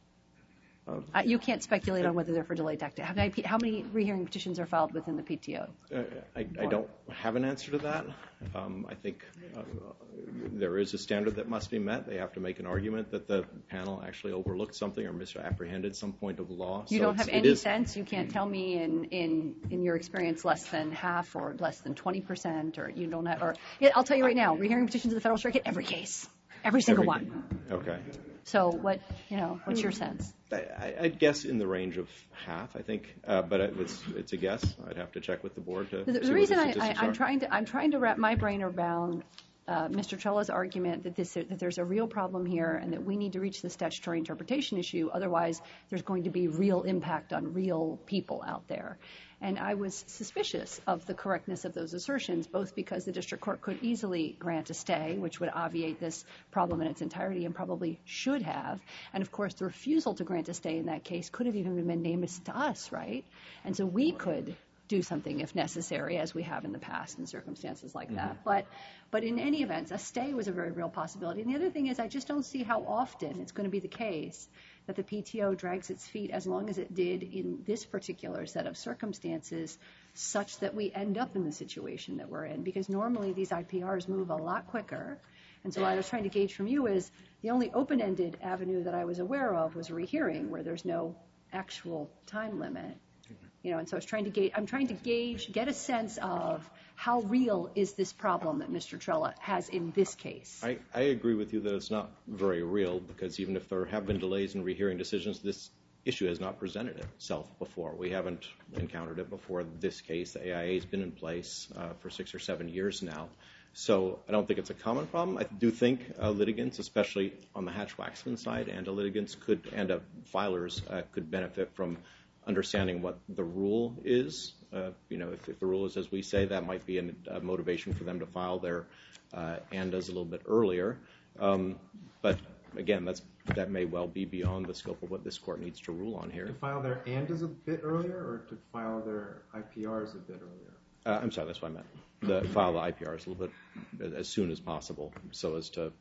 Um, uh, you can't speculate on whether they're for delay tactics. How many, how many rehearing petitions are filed within the P T O? Uh, I, I don't have an answer to that. Um, I think uh, there is a standard that must be met. They have to make an argument that the panel actually overlooked something or misapprehended some point of law. You so don't have it any is, sense? You can't tell me in, in, in your experience less than half or less than twenty percent, or you don't have, or yeah, I'll tell you right now, rehearing petitions of the Federal Circuit, every case, every single every, one. Okay. So what, you know, what's your sense? I, I'd guess in the range of half, I think, uh, but it's it's a guess. I'd have to check with the board to The, see the what reason the I, I, statistics I'm are. trying to I'm trying to wrap my brain around uh, Mister Trella's argument that this that there's a real problem here and that we need to reach the statutory interpretation issue. Otherwise, there's going to be real impact on real people out there. And I was suspicious of the correctness of those assertions, both because the district court could easily grant a stay, which would obviate this problem in its entirety and probably should have. And, of course, the refusal to grant a stay in that case could have even been named to us, right? And so we could do something if necessary, as we have in the past in circumstances like that. Mm-hmm. But but in any event, a stay was a very real possibility. And the other thing is I just don't see how often it's going to be the case that the P T O drags its feet as long as it did in this particular set of circumstances such that we end up in the situation that we're in. Because normally these I P Rs move a lot quicker. And so what I was trying to gauge from you is the only open-ended avenue that I was aware of was rehearing, where there's no actual time limit. You know, and so I was trying to gauge, I'm trying to gauge, get a sense of how real is this problem that Mister Trella has in this case. I, I agree with you that it's not very real, because even if there have been delays in rehearing decisions, this issue has not presented itself before. We haven't encountered it before this case. The A I A has been in place uh, for six or seven years now. So I don't think it's a common problem. I do think uh, litigants, especially on the Hatch-Waxman side, and uh, litigants could, and uh, filers uh, could benefit from understanding what the rule is. Uh, you know, if, if the rule is as we say, that might be a, a motivation for them to file their uh, A N D As a little bit earlier. Um, but again, that's that may well be beyond the scope of what this court needs to rule on here. To file their A N D As a bit earlier, or to file their I P Rs a bit earlier? Uh, I'm sorry, that's what I meant. The, file the I P Rs a little bit as soon as possible, so as to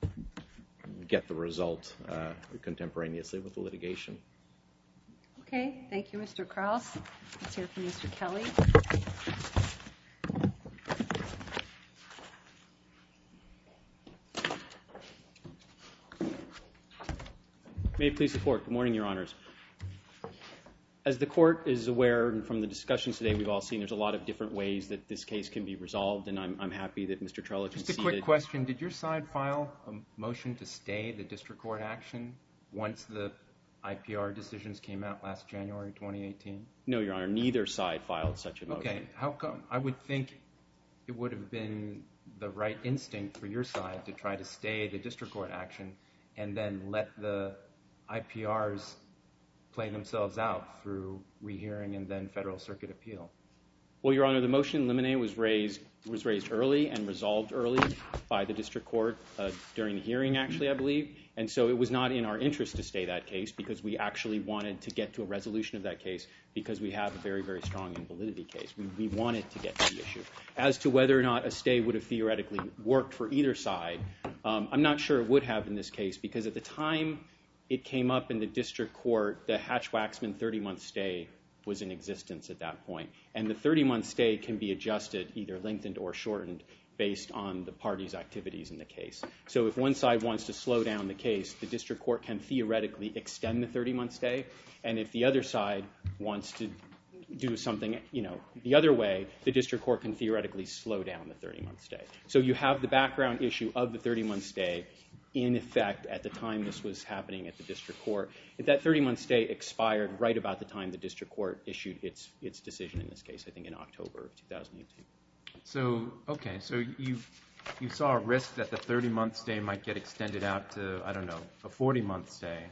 get the result uh, contemporaneously with the litigation. Okay, thank you, Mister Krause. Let's hear from Mister Kelly. May it please the Court. Good morning, Your Honors. As the court is aware, and from the discussions today we've all seen, there's a lot of different ways that this case can be resolved, and I'm, I'm happy that Mister Trella conceded. Just a quick question. Did your side file a motion to stay the district court action once the I P R decisions came out last January twenty eighteen? No, Your Honor. Neither side filed such a motion. Okay. How come? I would think it would have been the right instinct for your side to try to stay the district court action and then let the I P Rs play themselves out through rehearing and then Federal Circuit appeal. Well, Your Honor, the motion in limine was raised was raised early and resolved early by the district court uh, during the hearing, actually, I believe. And so it was not in our interest to stay that case because we actually wanted to get to a resolution of that case because we have a very, very strong invalidity case. We, we wanted to get to the issue. As to whether or not a stay would have theoretically worked for either side, um, I'm not sure it would have in this case because at the time it came up in the district court, the Hatch-Waxman thirty-month stay was in existence at that point. And the thirty-month stay can be adjusted, either lengthened or shortened, based on the parties' activities in the case. So if one side wants to slow down the case, the district court can theoretically extend the thirty-month stay. And if the other side wants to do something, you know, the other way, the district court can theoretically slow down the thirty-month stay. So you have the background issue of the thirty-month stay in effect at the time this was happening at the district court. If that thirty-month stay expired right about the time the district court issued its its decision in this case, I think in October of two thousand eighteen. So, okay, so you you saw a risk that the thirty-month stay might get extended out to, I don't know, a forty-month stay.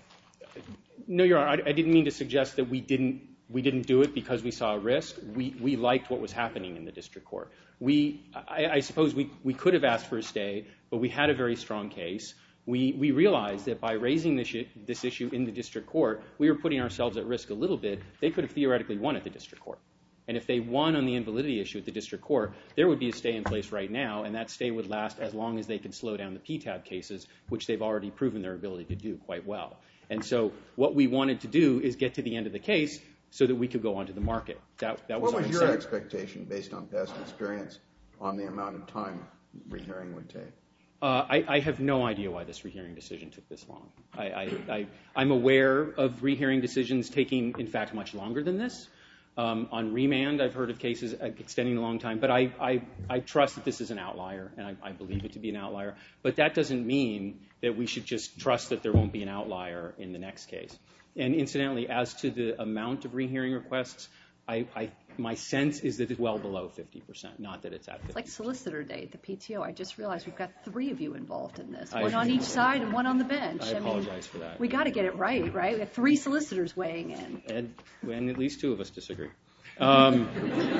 No, Your Honor, I, I didn't mean to suggest that we didn't we didn't do it because we saw a risk. We we liked what was happening in the district court. We, I, I suppose we, we could have asked for a stay, but we had a very strong case. We, we realized that by raising this, this issue in the district court, we were putting ourselves at risk a little bit. They could have theoretically won at the district court. And if they won on the invalidity issue at the district court, there would be a stay in place right now, and that stay would last as long as they could slow down the P TAB cases, which they've already proven their ability to do quite well. And so what we wanted to do is get to the end of the case so that we could go onto the market. That, that was what was our your incentive. expectation based on past experience on the amount of time rehearing would take? Uh, I, I have no idea why this rehearing decision took this long. I, I, I, I'm aware of rehearing decisions taking, in fact, much longer than this. Um, on remand, I've heard of cases extending a long time, but I, I, I trust that this is an outlier, and I, I believe it to be an outlier. But that doesn't mean that we should just trust that there won't be an outlier in the next case. And incidentally, as to the amount of rehearing requests, I, I, my sense is that it's well below fifty percent, not that it's at fifty percent. It's like Solicitor Day at the P T O. I just realized we've got three of you involved in this, I, one on each side and one on the bench. I apologize I mean, for that. We got to get it right, right? We have three solicitors weighing in. And, and at least two of us disagree. Um,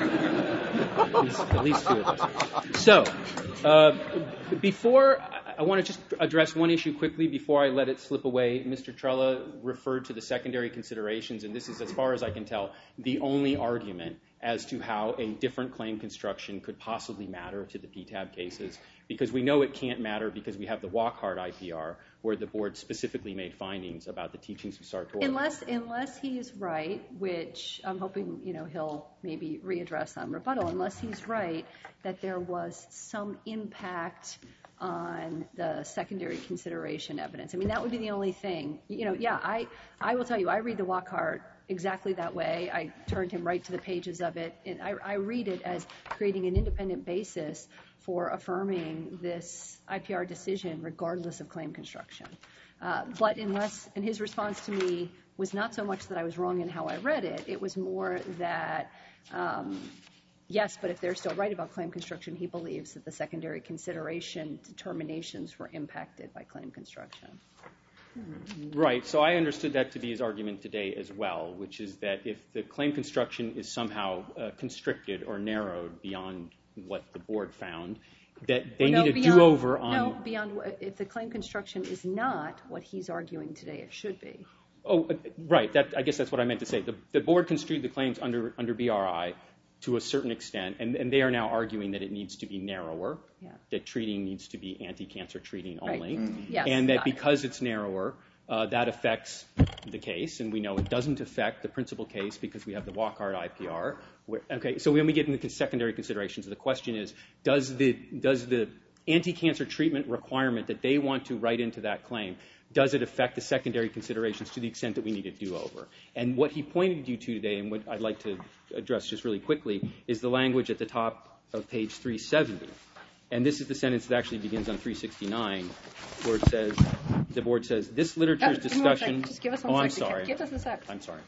at, least, at least two of us. So, uh, before, I want to just address one issue quickly before I let it slip away. Mister Trella referred to the secondary considerations, and this is, as far as I can tell, the only argument as to how a different claim construction could possibly matter to the P TAB cases, because we know it can't matter because we have the Walkhart I P R, where the board specifically made findings about the teachings of Sartor. Unless, unless he is right, which I'm hoping, you know, he'll maybe readdress on rebuttal, unless he's right that there was some impact on the secondary consideration evidence. I mean, that would be the only thing. You know, yeah, I, I will tell you, I read the Walkhart exactly that way. I turned him right to the pages of it, and I, I read it as creating an independent basis for affirming this I P R decision regardless of claim construction. Uh, but unless, and his response to me was not so much that I was wrong in how I read it, it was more that, um, yes, but if they're still right about claim construction, he believes that the secondary consideration determinations were impacted by claim construction. Right. So I understood that to be his argument today as well, which is that if the claim construction is somehow uh, constricted or narrowed beyond what the board found, that they well, no, need a beyond, do-over on... No, beyond, if the claim construction is not what he's arguing today, it should be. Oh, uh, right. That, I guess that's what I meant to say. The, the board construed the claims under, under B R I to a certain extent, and, and they are now arguing that it needs to be narrower, yeah. that treating needs to be anti-cancer treating only, right. mm-hmm. yes, and that because it. it's narrower, uh, that affects the case, and we know it doesn't affect the principal case because we have the Walkhart I P R. Where, okay, so when we get into the secondary considerations, the question is, does the, does the anti-cancer treatment requirement that they want to write into that claim does it affect the secondary considerations to the extent that we need a do-over? And what he pointed you to today, and what I'd like to address just really quickly, is the language at the top of page three seventy. And this is the sentence that actually begins on three sixty-nine, where it says, the board says, this literature's Oh, discussion... Just give us one oh, I'm second. sorry. Give us a sec. I'm sorry.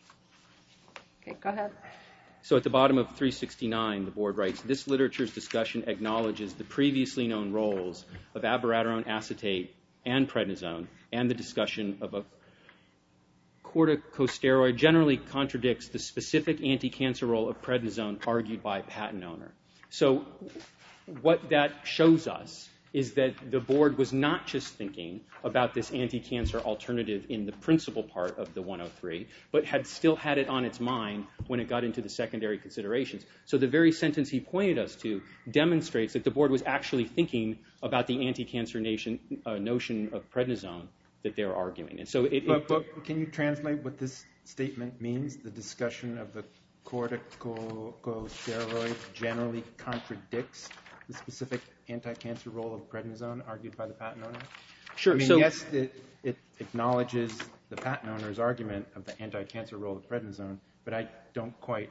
Okay, go ahead. So at the bottom of three sixty-nine, the board writes, this literature's discussion acknowledges the previously known roles of abiraterone acetate and prednisone, and the discussion of a corticosteroid generally contradicts the specific anti-cancer role of prednisone argued by patent owner. So what that shows us is that the board was not just thinking about this anti-cancer alternative in the principal part of the one oh three, but had still had it on its mind when it got into the secondary considerations. So the very sentence he pointed us to demonstrates that the board was actually thinking about the anti-cancer nation, uh, notion of prednisone that they're arguing. And so it, but, it, but can you translate what this statement means? The discussion of the corticosteroid generally contradicts the specific anti-cancer role of prednisone argued by the patent owner? Sure. I mean, so, yes, it, it acknowledges the patent owner's argument of the anti-cancer role of prednisone, but I don't quite...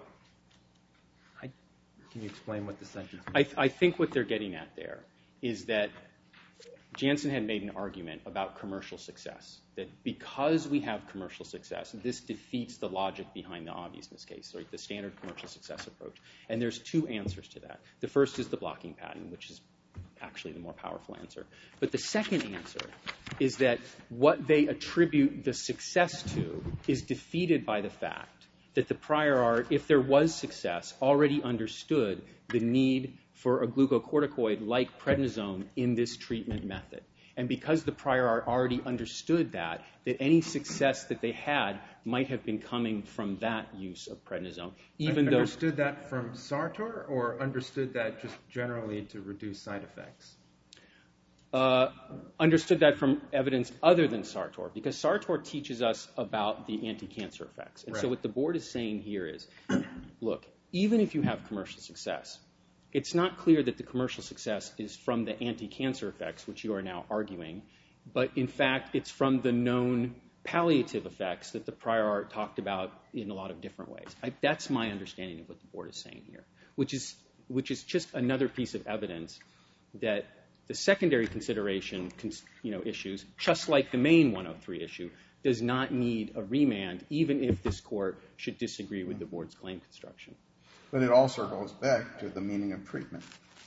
I, can you explain what the sentence means? I, I think what they're getting at there is that Janssen had made an argument about commercial success, that because we have commercial success, this defeats the logic behind the obviousness case, or the standard commercial success approach. And there's two answers to that. The first is the blocking patent, which is actually the more powerful answer. But the second answer is that what they attribute the success to is defeated by the fact that the prior art, if there was success, already understood the need for a glucocorticoid like prednisone in this treatment method. And because the prior art already understood that, that any success that they had might have been coming from that use of prednisone, even though... Understood that from Sartor, or understood that just generally to reduce side effects? Uh, understood that from evidence other than Sartor, because Sartor teaches us about the anti-cancer effects. And Right. so what the board is saying here is, look, even if you have commercial success, it's not clear that the commercial success is from the anti-cancer effects, which you are now arguing, but in fact it's from the known palliative effects that the prior art talked about in a lot of different ways. I, that's my understanding of what the board is saying here, which is, which is just another piece of evidence that the secondary consideration you know, issues, just like the main one oh three issue, does not need a remand, even if this court should disagree with the board's claim construction. But it also goes back to the meaning of treatment.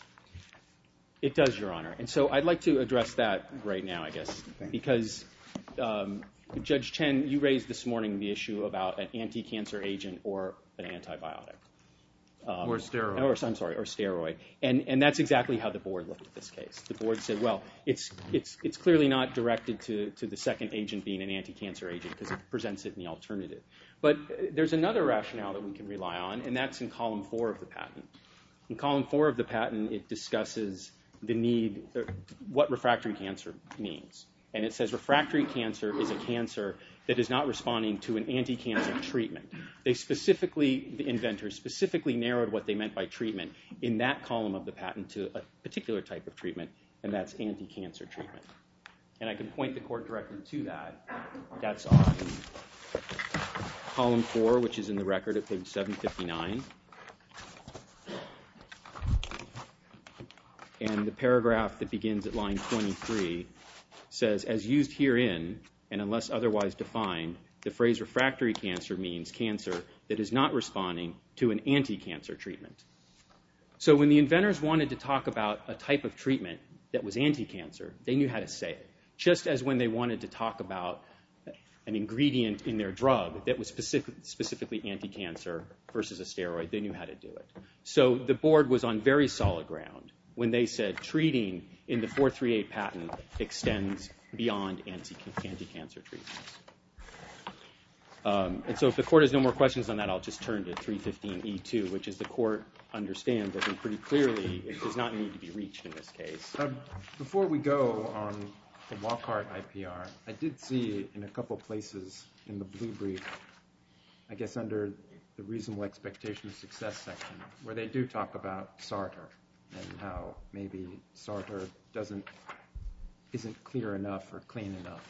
It does, Your Honor. And so I'd like to address that right now, I guess, because um, Judge Chen, you raised this morning the issue about an anti-cancer agent or an antibiotic. Um, Or steroid. Or, I'm sorry, or steroid. And, and that's exactly how the board looked at this case. The board said, well, it's, it's, it's clearly not directed to, to the second agent being an anti-cancer agent because it presents it in the alternative. But there's another rationale that we can rely on, and that's in column four of the patent. In column four of the patent, it discusses the need, what refractory cancer means. And it says refractory cancer is a cancer that is not responding to an anti-cancer treatment. They specifically, the inventors specifically narrowed what they meant by treatment in that column of the patent to a particular type of treatment, and that's anti-cancer treatment. And I can point the court directly to that. That's on column four, which is in the record at page seven fifty-nine. And the paragraph that begins at line twenty-three says, as used herein, and unless otherwise defined, the phrase refractory cancer means cancer that is not responding to an anti-cancer treatment. So when the inventors wanted to talk about a type of treatment that was anti-cancer, they knew how to say it. Just as when they wanted to talk about an ingredient in their drug that was specific, specifically anti-cancer versus a steroid, they knew how to do it. So the board was on very solid ground when they said treating in the four thirty-eight patent extends beyond anti- anti-cancer treatments. Um, and so if the court has no more questions on that, I'll just turn to three fifteen E two, which is the court understands, I think pretty clearly, it does not need to be reached in this case. Uh, before we go on the Walcart I P R, I did see in a couple places in the blue brief, I guess under the reasonable expectation of success section, where they do talk about Sartor and how maybe Sartor doesn't isn't clear enough or clean enough.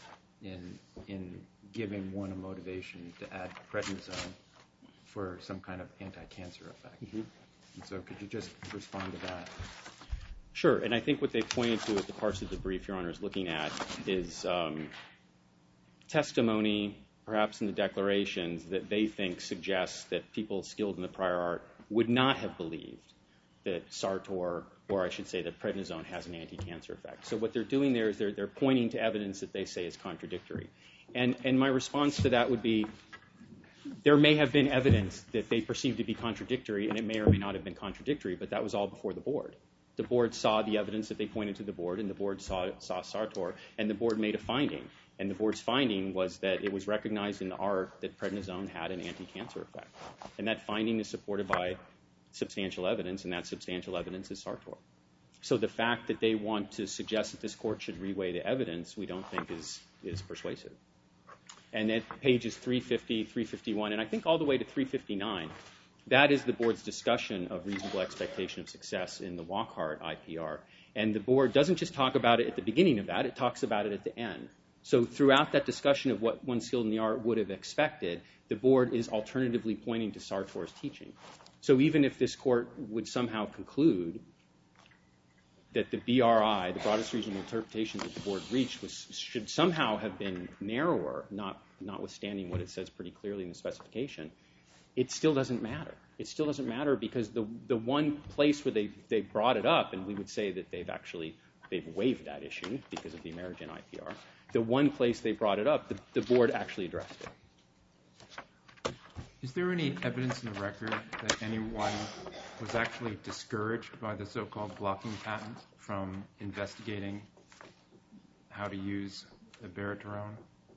in in giving one a motivation to add prednisone for some kind of anti-cancer effect. Mm-hmm. And so could you just respond to that? Sure, and I think what they pointed to at the parts of the brief Your Honor is looking at is um, testimony, perhaps in the declarations, that they think suggests that people skilled in the prior art would not have believed that Sartor, or I should say that prednisone, has an anti-cancer effect. So what they're doing there is they're, they're pointing to evidence that they say is contradictory. And, and my response to that would be, there may have been evidence that they perceived to be contradictory, and it may or may not have been contradictory, but that was all before the board. The board saw the evidence that they pointed to the board, and the board saw, saw Sartor, and the board made a finding. And the board's finding was that it was recognized in the art that prednisone had an anti-cancer effect. And that finding is supported by substantial evidence, and that substantial evidence is Sartor. So the fact that they want to suggest that this court should reweigh the evidence, we don't think is, is persuasive. And at pages three fifty, three fifty-one, and I think all the way to three fifty-nine, that is the board's discussion of reasonable expectation of success in the Wockhardt I P R. And the board doesn't just talk about it at the beginning of that, it talks about it at the end. So throughout that discussion of what one skilled in the art would have expected, the board is alternatively pointing to Sartor's teaching. So even if this court would somehow conclude that the B R I, the broadest reasonable interpretation that the board reached, was, should somehow have been narrower, not, notwithstanding what it says pretty clearly in the specification, it still doesn't matter. It still doesn't matter because the, the one place where they, they brought it up, and we would say that they've actually they've waived that issue because of the Amerigen I P R, the one place they brought it up, the, the board actually addressed it. Is there any evidence in the record that anyone was actually discouraged by the so-called blocking patent from investigating how to use abiraterone?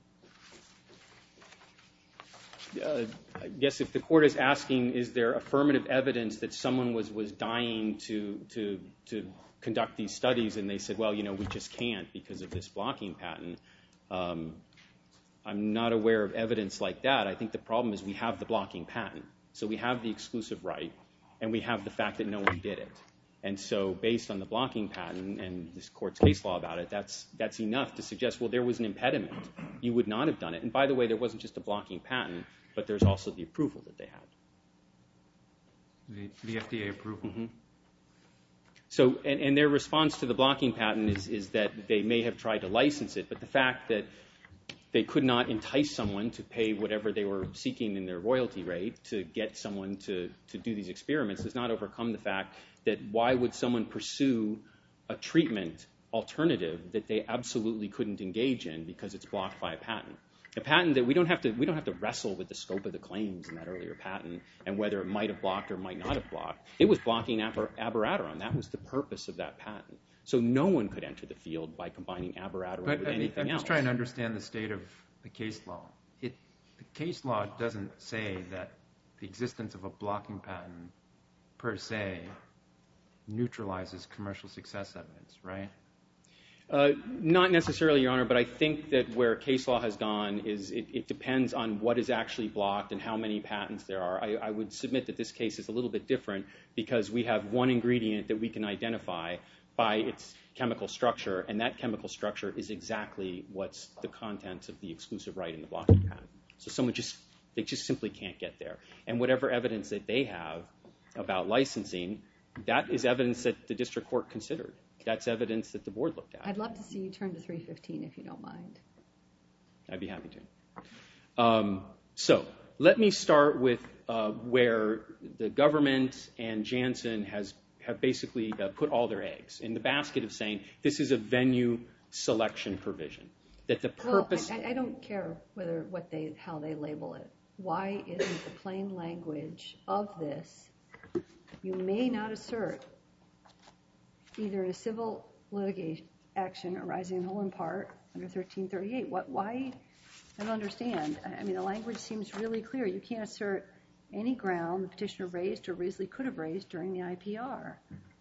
Uh, I guess if the court is asking, is there affirmative evidence that someone was, was dying to, to, to conduct these studies, and they said, well, you know, we just can't because of this blocking patent, um, I'm not aware of evidence like that. I think the problem is we have the blocking patent. So we have the exclusive right, and we have the fact that no one did it. And so based on the blocking patent and this court's case law about it, that's, that's enough to suggest, well, there was an impediment. You would not have done it. And by the way, there wasn't just a blocking patent, but there's also the approval that they had. The, the F D A approval. Mm-hmm. So, and, and their response to the blocking patent is, is that they may have tried to license it, but the fact that they could not entice someone to pay whatever they were seeking in their royalty rate to get someone to, to do these experiments does not overcome the fact that why would someone pursue a treatment alternative that they absolutely couldn't engage in because it's blocked by a patent. A patent that we don't have to, we don't have to wrestle with the scope of the claims in that earlier patent and whether it might have blocked or might not have blocked. It was blocking aber, abiraterone. That was the purpose of that patent. So no one could enter the field by combining abiraterone but with I, anything I'm else. just trying to understand the state of the case law. It, the case law doesn't say that the existence of a blocking patent per se neutralizes commercial success evidence, right? Uh, not necessarily, Your Honor, but I think that where case law has gone is it, it depends on what is actually blocked and how many patents there are. I, I would submit that this case is a little bit different because we have one ingredient that we can identify by its chemical structure, and that chemical structure is exactly what's the contents of the exclusive right in the blocking patent. So someone just, they just simply can't get there. And whatever evidence that they have about licensing, that is evidence that the district court considered. That's evidence that the board looked at. I'd love to see you turn to three fifteen if you don't mind. I'd be happy to. Um, so let me start with uh, where the government and Janssen has have basically uh, put all their eggs in the basket of saying this is a venue selection provision. That the purpose. Well, I, I don't care whether what they how they label it. Why isn't the plain language of this? You may not assert either in a civil litigation action arising in whole and part under thirteen thirty-eight. What? Why? I don't understand. I mean, the language seems really clear. You can't assert any ground the petitioner raised or reasonably could have raised during the I P R.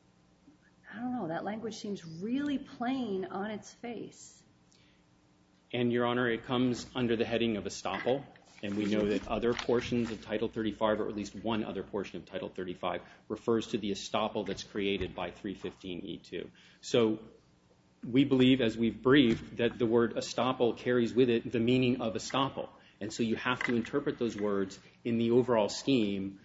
I don't know. That language seems really plain on its face. And, Your Honor, it comes under the heading of estoppel. And we know that other portions of Title thirty-five, or at least one other portion of Title thirty-five, refers to the estoppel that's created by three fifteen E two. So we believe, as we've briefed, that the word estoppel carries with it the meaning of estoppel. And so you have to interpret those words in the overall scheme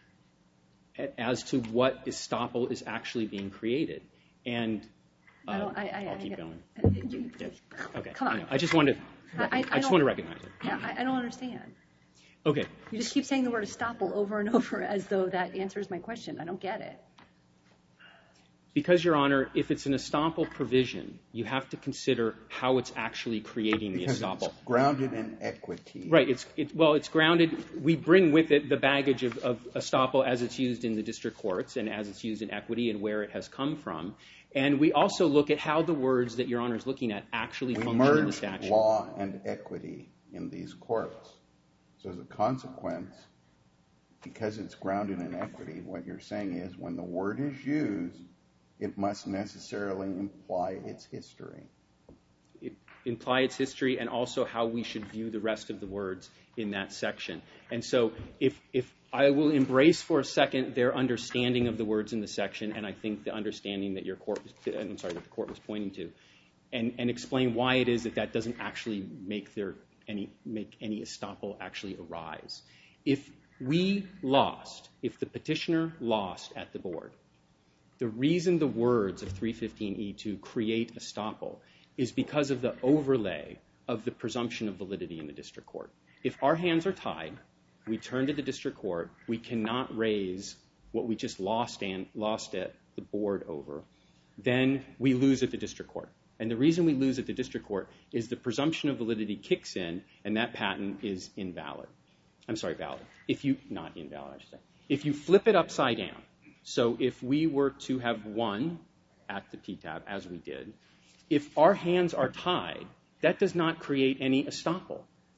as to what estoppel is actually being created. And uh, I don't, I, I, I'll keep I, going. You, Yeah. Okay. Come on. I, know. I just wanted to, I, I, I just want to recognize it. Yeah, I, I don't understand. Okay. You just keep saying the word estoppel over and over as though that answers my question. I don't get it. Because, Your Honor, if it's an estoppel provision, you have to consider how it's actually creating the Because estoppel. it's grounded in equity. Right. It's it, well, it's grounded. We bring with it the baggage of, of estoppel as it's used in the district courts and as it's used in equity and where it has come from. And we also look at how the words that Your Honor is looking at actually We function in the merge statute. law and equity in these courts. So as a consequence, because it's grounded in equity, what you're saying is when the word is used, it must necessarily imply its history. It imply its history and also how we should view the rest of the words in that section. And so if if I will embrace for a second their understanding of the words in the section, and I think the understanding that your court, I'm sorry, that the court was pointing to, and, and explain why it is that that doesn't actually make their any make any estoppel actually arise. If we lost, if the petitioner lost at the board, the reason the words of three fifteen E two create estoppel is because of the overlay of the presumption of validity in the district court. If our hands are tied, we turn to the district court, we cannot raise what we just lost, and, lost at the board over, then we lose at the district court. And the reason we lose at the district court is the presumption of validity kicks in, and that patent is invalid. I'm sorry, valid. If you, not invalid, I should say. If you flip it upside down, so if we were to have won at the P T A B, as we did, if our hands are tied, that does not create any estoppel.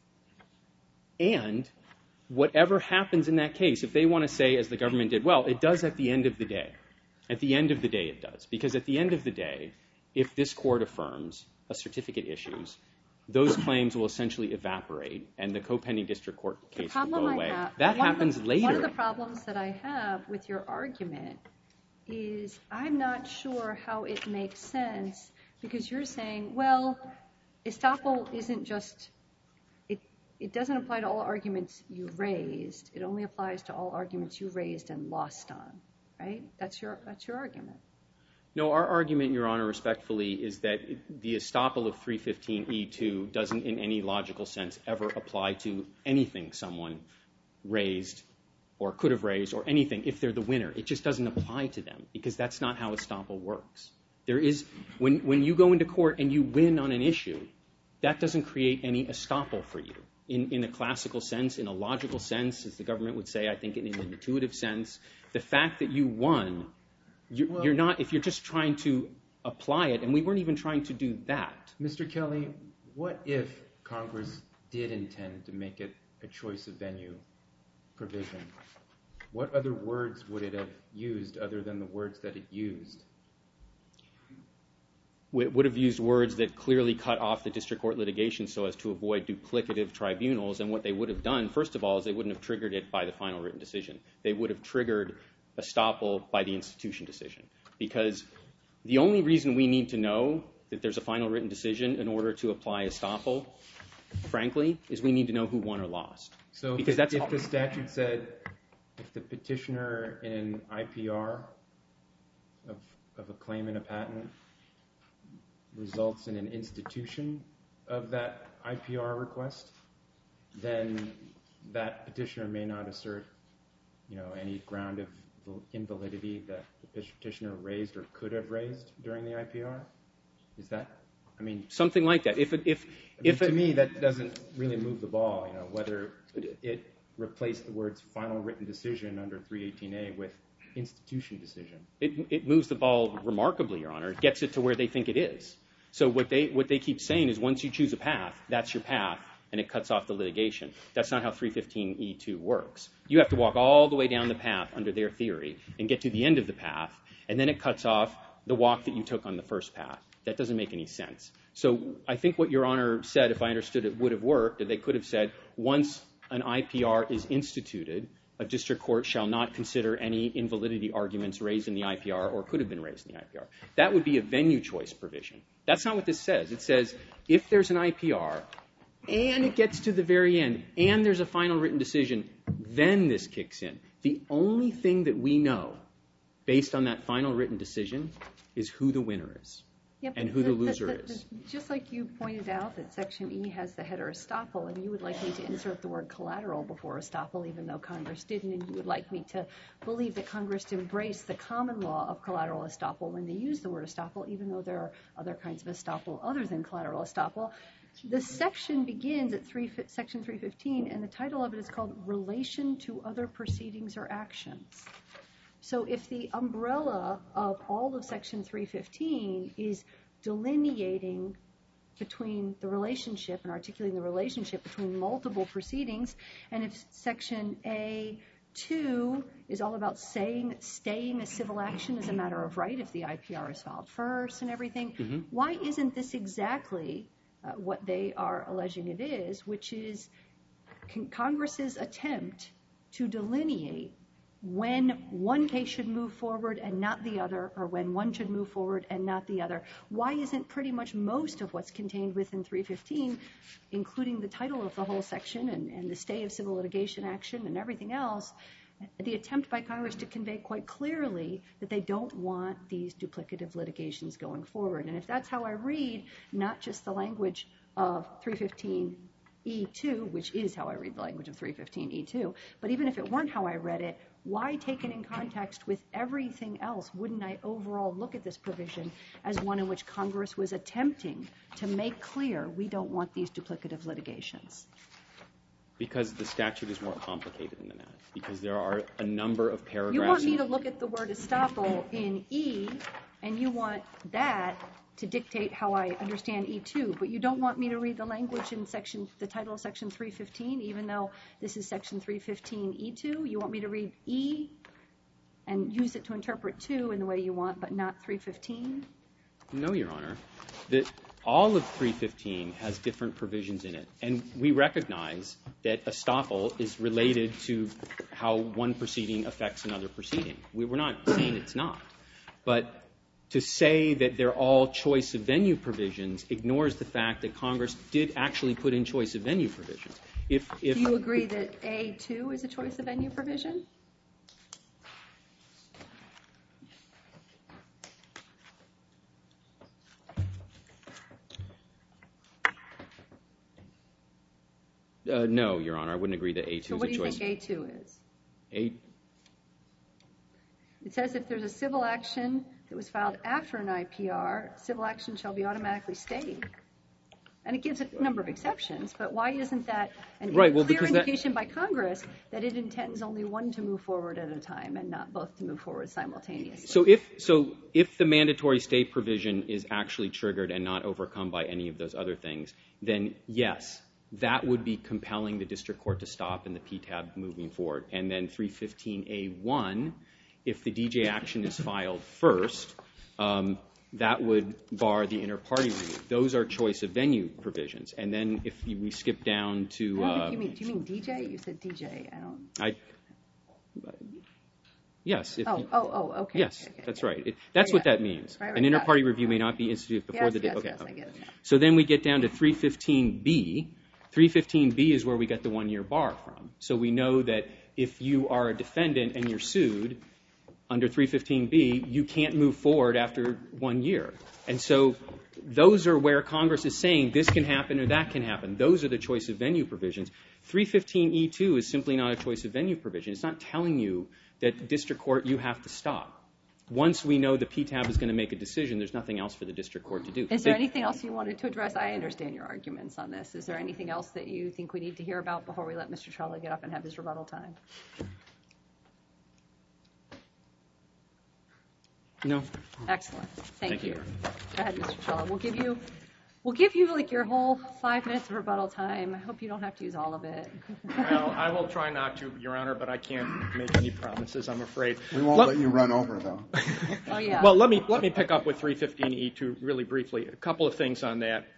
And whatever happens in that case, if they want to say, as the government did, well, it does at the end of the day. At the end of the day it does. Because at the end of the day, if this court affirms a certificate issues, those claims will essentially evaporate, and the co-pending district court case will go away. Have, that happens of the, later. One of the problems that I have with your argument is I'm not sure how it makes sense, because you're saying, well, estoppel isn't just, it, it doesn't apply to all arguments you raised. It only applies to all arguments you raised and lost on, right? That's your, that's your argument. No, our argument, Your Honor, respectfully, is that the estoppel of three fifteen E two doesn't in any logical sense ever apply to anything someone raised or could have raised or anything if they're the winner. It just doesn't apply to them, because that's not how estoppel works. There is, when, when you go into court and you win on an issue, that doesn't create any estoppel for you. In, in a classical sense, in a logical sense, as the government would say, I think in an intuitive sense, the fact that you won, You're, well, you're not, if you're just trying to apply it, and we weren't even trying to do that. Mister Kelly, what if Congress did intend to make it a choice of venue provision? What other words would it have used other than the words that it used? It would have used words that clearly cut off the district court litigation so as to avoid duplicative tribunals, and what they would have done, first of all, is they wouldn't have triggered it by the final written decision. They would have triggered estoppel by the institution decision, because the only reason we need to know that there's a final written decision in order to apply estoppel, frankly, is we need to know who won or lost. So because if, that's if all. the statute said if the petitioner in an I P R of, of a claim in a patent results in an institution of that I P R request, then that petitioner may not assert, you know, any ground of invalidity that the petitioner raised or could have raised during the I P R? Is that, I mean, something like that. If it, if I mean, if to it, me that doesn't really move the ball. You know, whether it replaced the words "final written decision" under three eighteen A with "institution decision." It it moves the ball remarkably, Your Honor. It gets it to where they think it is. So what they what they keep saying is once you choose a path, that's your path, and it cuts off the litigation. That's not how three fifteen E two works. You have to walk all the way down the path under their theory and get to the end of the path, and then it cuts off the walk that you took on the first path. That doesn't make any sense. So I think what Your Honor said, if I understood it, would have worked, that they could have said once an I P R is instituted, a district court shall not consider any invalidity arguments raised in the I P R or could have been raised in the I P R. That would be a venue choice provision. That's not what this says. It says if there's an I P R and it gets to the very end and there's a final written decision, then this kicks in. The only thing that we know based on that final written decision is who the winner is. Yeah, and who the, the loser the, the, is. Just like you pointed out that Section E has the header estoppel, and you would like me to insert the word collateral before estoppel, even though Congress didn't, and you would like me to believe that Congress embraced the common law of collateral estoppel when they use the word estoppel, even though there are other kinds of estoppel other than collateral estoppel. The section begins at three, Section three fifteen, and the title of it is called Relation to Other Proceedings or Actions. So if the umbrella of all of Section three fifteen is delineating between the relationship and articulating the relationship between multiple proceedings, and if Section A two is all about saying, staying a civil action as a matter of right if the I P R is filed first and everything, mm-hmm. why isn't this exactly uh, what they are alleging it is, which is con- Congress's attempt to delineate when one case should move forward and not the other, or when one should move forward and not the other? Why isn't pretty much most of what's contained within three fifteen, including the title of the whole section and, and the stay of civil litigation action and everything else, the attempt by Congress to convey quite clearly that they don't want these duplicative litigations going forward? And if that's how I read not just the language of three fifteen E two, which is how I read the language of three fifteen E two, but even if it weren't how I read it, why taken in context with everything else wouldn't I overall look at this provision as one in which Congress was attempting to make clear we don't want these duplicative litigations? Because the statute is more complicated than that. Because there are a number of paragraphs. You want me to look at the word estoppel in E, and you want that to dictate how I understand E two, but you don't want me to read the language in section, the title of Section three fifteen, even though this is Section three fifteen E two? You want me to read E and use it to interpret two in the way you want, but not three fifteen? No, Your Honor. The, all of three fifteen has different provisions in it, and we recognize that estoppel is related to how one proceeding affects another proceeding. We, we're not saying it's not, but to say that they're all choice of venue provisions ignores the fact that Congress did actually put in choice of venue provisions. If, if Do you agree that A two is a choice of venue provision? Uh, no, Your Honor, I wouldn't agree that A two so is a choice. So what do you think A two is? A It says if there's a civil action that was filed after an I P R, civil action shall be automatically stayed. And it gives a number of exceptions, but why isn't that an right, well, clear because indication that, by Congress that it intends only one to move forward at a time and not both to move forward simultaneously? So if, so if the mandatory stay provision is actually triggered and not overcome by any of those other things, then yes, that would be compelling the district court to stop in the P T A B moving forward. And then three fifteen A one, if the D J action is filed first, um, that would bar the inter-party review. Those are choice of venue provisions. And then if you, we skip down to... I don't uh, think you mean, do you mean D J? You said D J. I don't... I, yes. If oh, you, oh, oh, okay. Yes, okay, okay, that's okay. right. It, that's yeah, what yeah. that means. Right, right, An inter-party it. review may not be instituted before yes, the... Yes, okay. yes, okay. I get it now. So then we get down to three fifteen B. three fifteen B is where we get the one-year bar from. So we know that if you are a defendant and you're sued under three fifteen B, you can't move forward after one year. And so those are where Congress is saying this can happen or that can happen. Those are the choice of venue provisions. three fifteen E two is simply not a choice of venue provision. It's not telling you that district court, you have to stop. Once we know the P T A B is going to make a decision, there's nothing else for the district court to do. Is there they, anything else you wanted to address? I understand your arguments on this. Is there anything else that you think we need to hear about before we let Mister Trella get up and have his rebuttal time? No. Excellent. Thank, Thank you. you. Go ahead, Mister Trella. We'll give you, we'll give you like your whole five minutes of rebuttal time. I hope you don't have to use all of it. Well, I will try not to, Your Honor, but I can't make any promises, I'm afraid. We won't let, let you run over, though. Oh, yeah. Well, let me let me pick up with three fifteen E two really briefly. A couple of things on that.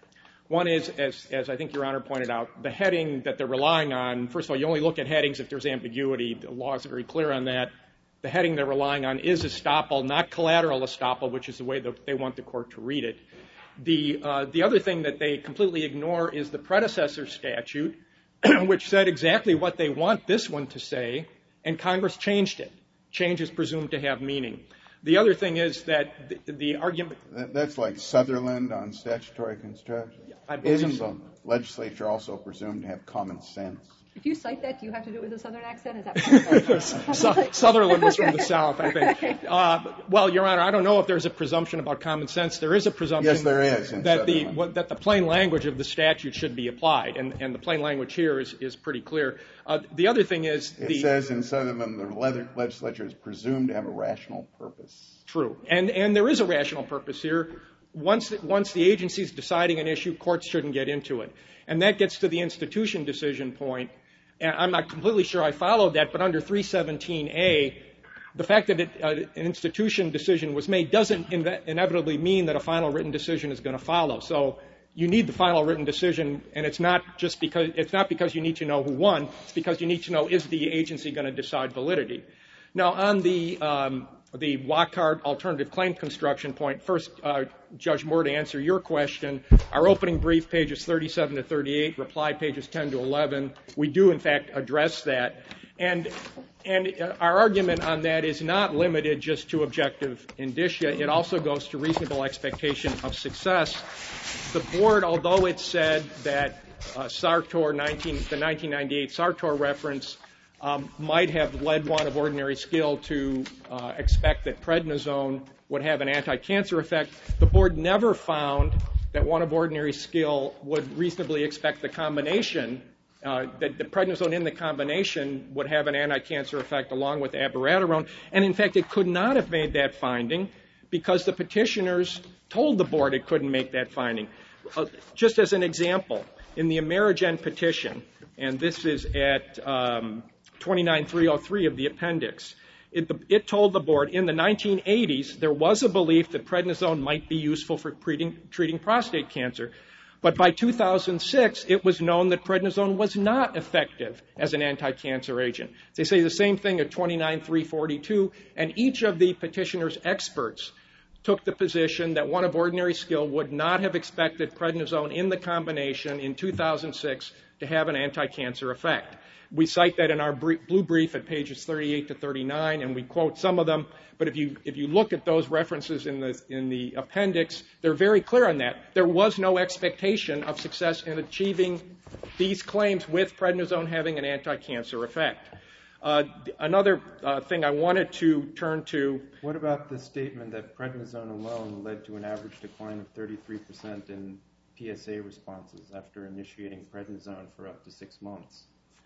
One is, as, as I think Your Honor pointed out, the heading that they're relying on. First of all, you only look at headings if there's ambiguity. The law is very clear on that. The heading they're relying on is estoppel, not collateral estoppel, which is the way that they want the court to read it. The, uh, the other thing that they completely ignore is the predecessor statute, which said exactly what they want this one to say, and Congress changed it. Change is presumed to have meaning. The other thing is that the, the argument... That, that's like Sutherland on statutory construction. I believe Isn't so. the legislature also presumed to have common sense? If you cite that, do you have to do it with a Southern accent? Is that Su- Sutherland was from the South, I think. Uh, well, Your Honor, I don't know if there's a presumption about common sense. There is a presumption Yes, there is in that the Sutherland. what, that the plain language of the statute should be applied, and, and the plain language here is, is pretty clear. Uh, the other thing is It the says in Sutherland the le- legislature is presumed to have a rational purpose. true, and and there is a rational purpose here. Once the, once the agency is deciding an issue, courts shouldn't get into it, and that gets to the institution decision point. And I'm not completely sure I followed that, but under three seventeen A, the fact that it, uh, an institution decision was made doesn't inve- inevitably mean that a final written decision is going to follow. So you need the final written decision, and it's not just because it's not because you need to know who won. It's because you need to know, is the agency going to decide validity. Now, on the um, the Wockhardt alternative claim construction point, first, uh, Judge Moore, to answer your question, our opening brief, pages thirty-seven to thirty-eight, reply pages ten to eleven, we do, in fact, address that. And, and our argument on that is not limited just to objective indicia. It also goes to reasonable expectation of success. The board, although it said that uh, Sartor nineteen, the nineteen ninety-eight Sartor reference Um, might have led one of ordinary skill to uh, expect that prednisone would have an anti-cancer effect. The board never found that one of ordinary skill would reasonably expect the combination, uh, that the prednisone in the combination would have an anti-cancer effect along with abiraterone. And in fact, it could not have made that finding because the petitioners told the board it couldn't make that finding. Uh, just as an example, in the Amerigen petition, and this is at um, twenty-nine three oh three of the appendix, it, the, it told the board in the nineteen eighties there was a belief that prednisone might be useful for treating, treating prostate cancer. But by two thousand six, it was known that prednisone was not effective as an anti-cancer agent. They say the same thing at twenty-nine three forty-two, and each of the petitioner's experts took the position that one of ordinary skill would not have expected prednisone in the combination in two thousand six to have an anti-cancer effect. We cite that in our blue brief at pages thirty-eight to thirty-nine, and we quote some of them. But if you if you look at those references in the in the appendix, they're very clear on that. There was no expectation of success in achieving these claims with prednisone having an anti-cancer effect. Uh, another uh, thing I wanted to turn to. What about the statement that prednisone alone led to an average decline of thirty-three percent in P S A responses after initiating prednisone for up to six months?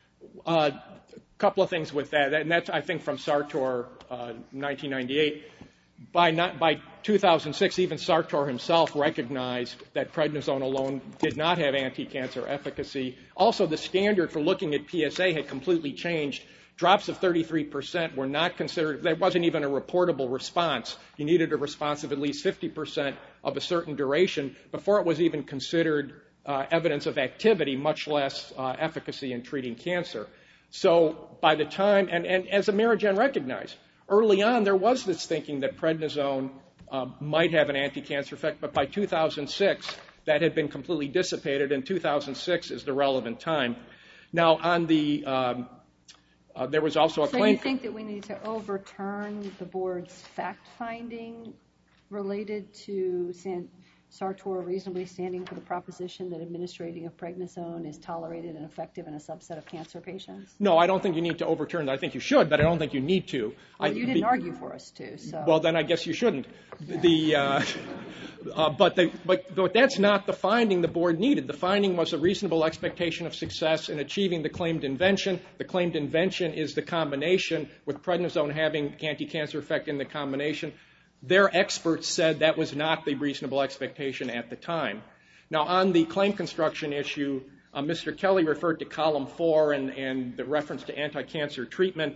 A uh, couple of things with that, and that's, I think, from Sartor, uh, nineteen ninety-eight. By, not, by two thousand six, even Sartor himself recognized that prednisone alone did not have anti-cancer efficacy. Also, the standard for looking at P S A had completely changed. Drops of thirty-three percent were not considered, there wasn't even a reportable response. You needed a response of at least fifty percent of a certain duration before it was even considered Uh, evidence of activity, much less uh, efficacy in treating cancer. So by the time, and, and as Amerigen recognized, early on there was this thinking that prednisone uh, might have an anti-cancer effect, but by two thousand six that had been completely dissipated, and two thousand six is the relevant time. Now on the, um, uh, there was also a so claim. So you think that we need to overturn the board's fact-finding related to San Sartor reasonably standing for the proposition that administrating of prednisone is tolerated and effective in a subset of cancer patients? No, I don't think you need to overturn that. I think you should, but I don't think you need to. Well, I, you didn't be, argue for us to, so. Well, then I guess you shouldn't. Yeah. The, uh, uh, but, the, but, but that's not the finding the board needed. The finding was a reasonable expectation of success in achieving the claimed invention. The claimed invention is the combination with prednisone having anti-cancer effect in the combination. Their experts said that was not the reasonable expectation at the time. Now, on the claim construction issue, uh, Mister Kelly referred to column four and, and the reference to anti-cancer treatment.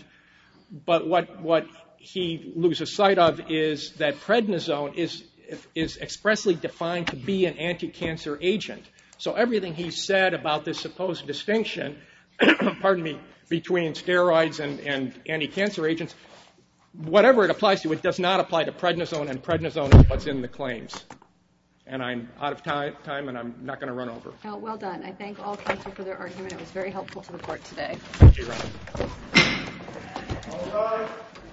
But what, what he loses sight of is that prednisone is, is expressly defined to be an anti-cancer agent. So everything he said about this supposed distinction, pardon me, between steroids and, and anti-cancer agents, whatever it applies to, it does not apply to prednisone, and prednisone is what's in the claims. And I'm out of time, time and I'm not going to run over. Oh, well done. I thank all counsel for their argument. It was very helpful to the court today. Thank you, Your Honor. All right.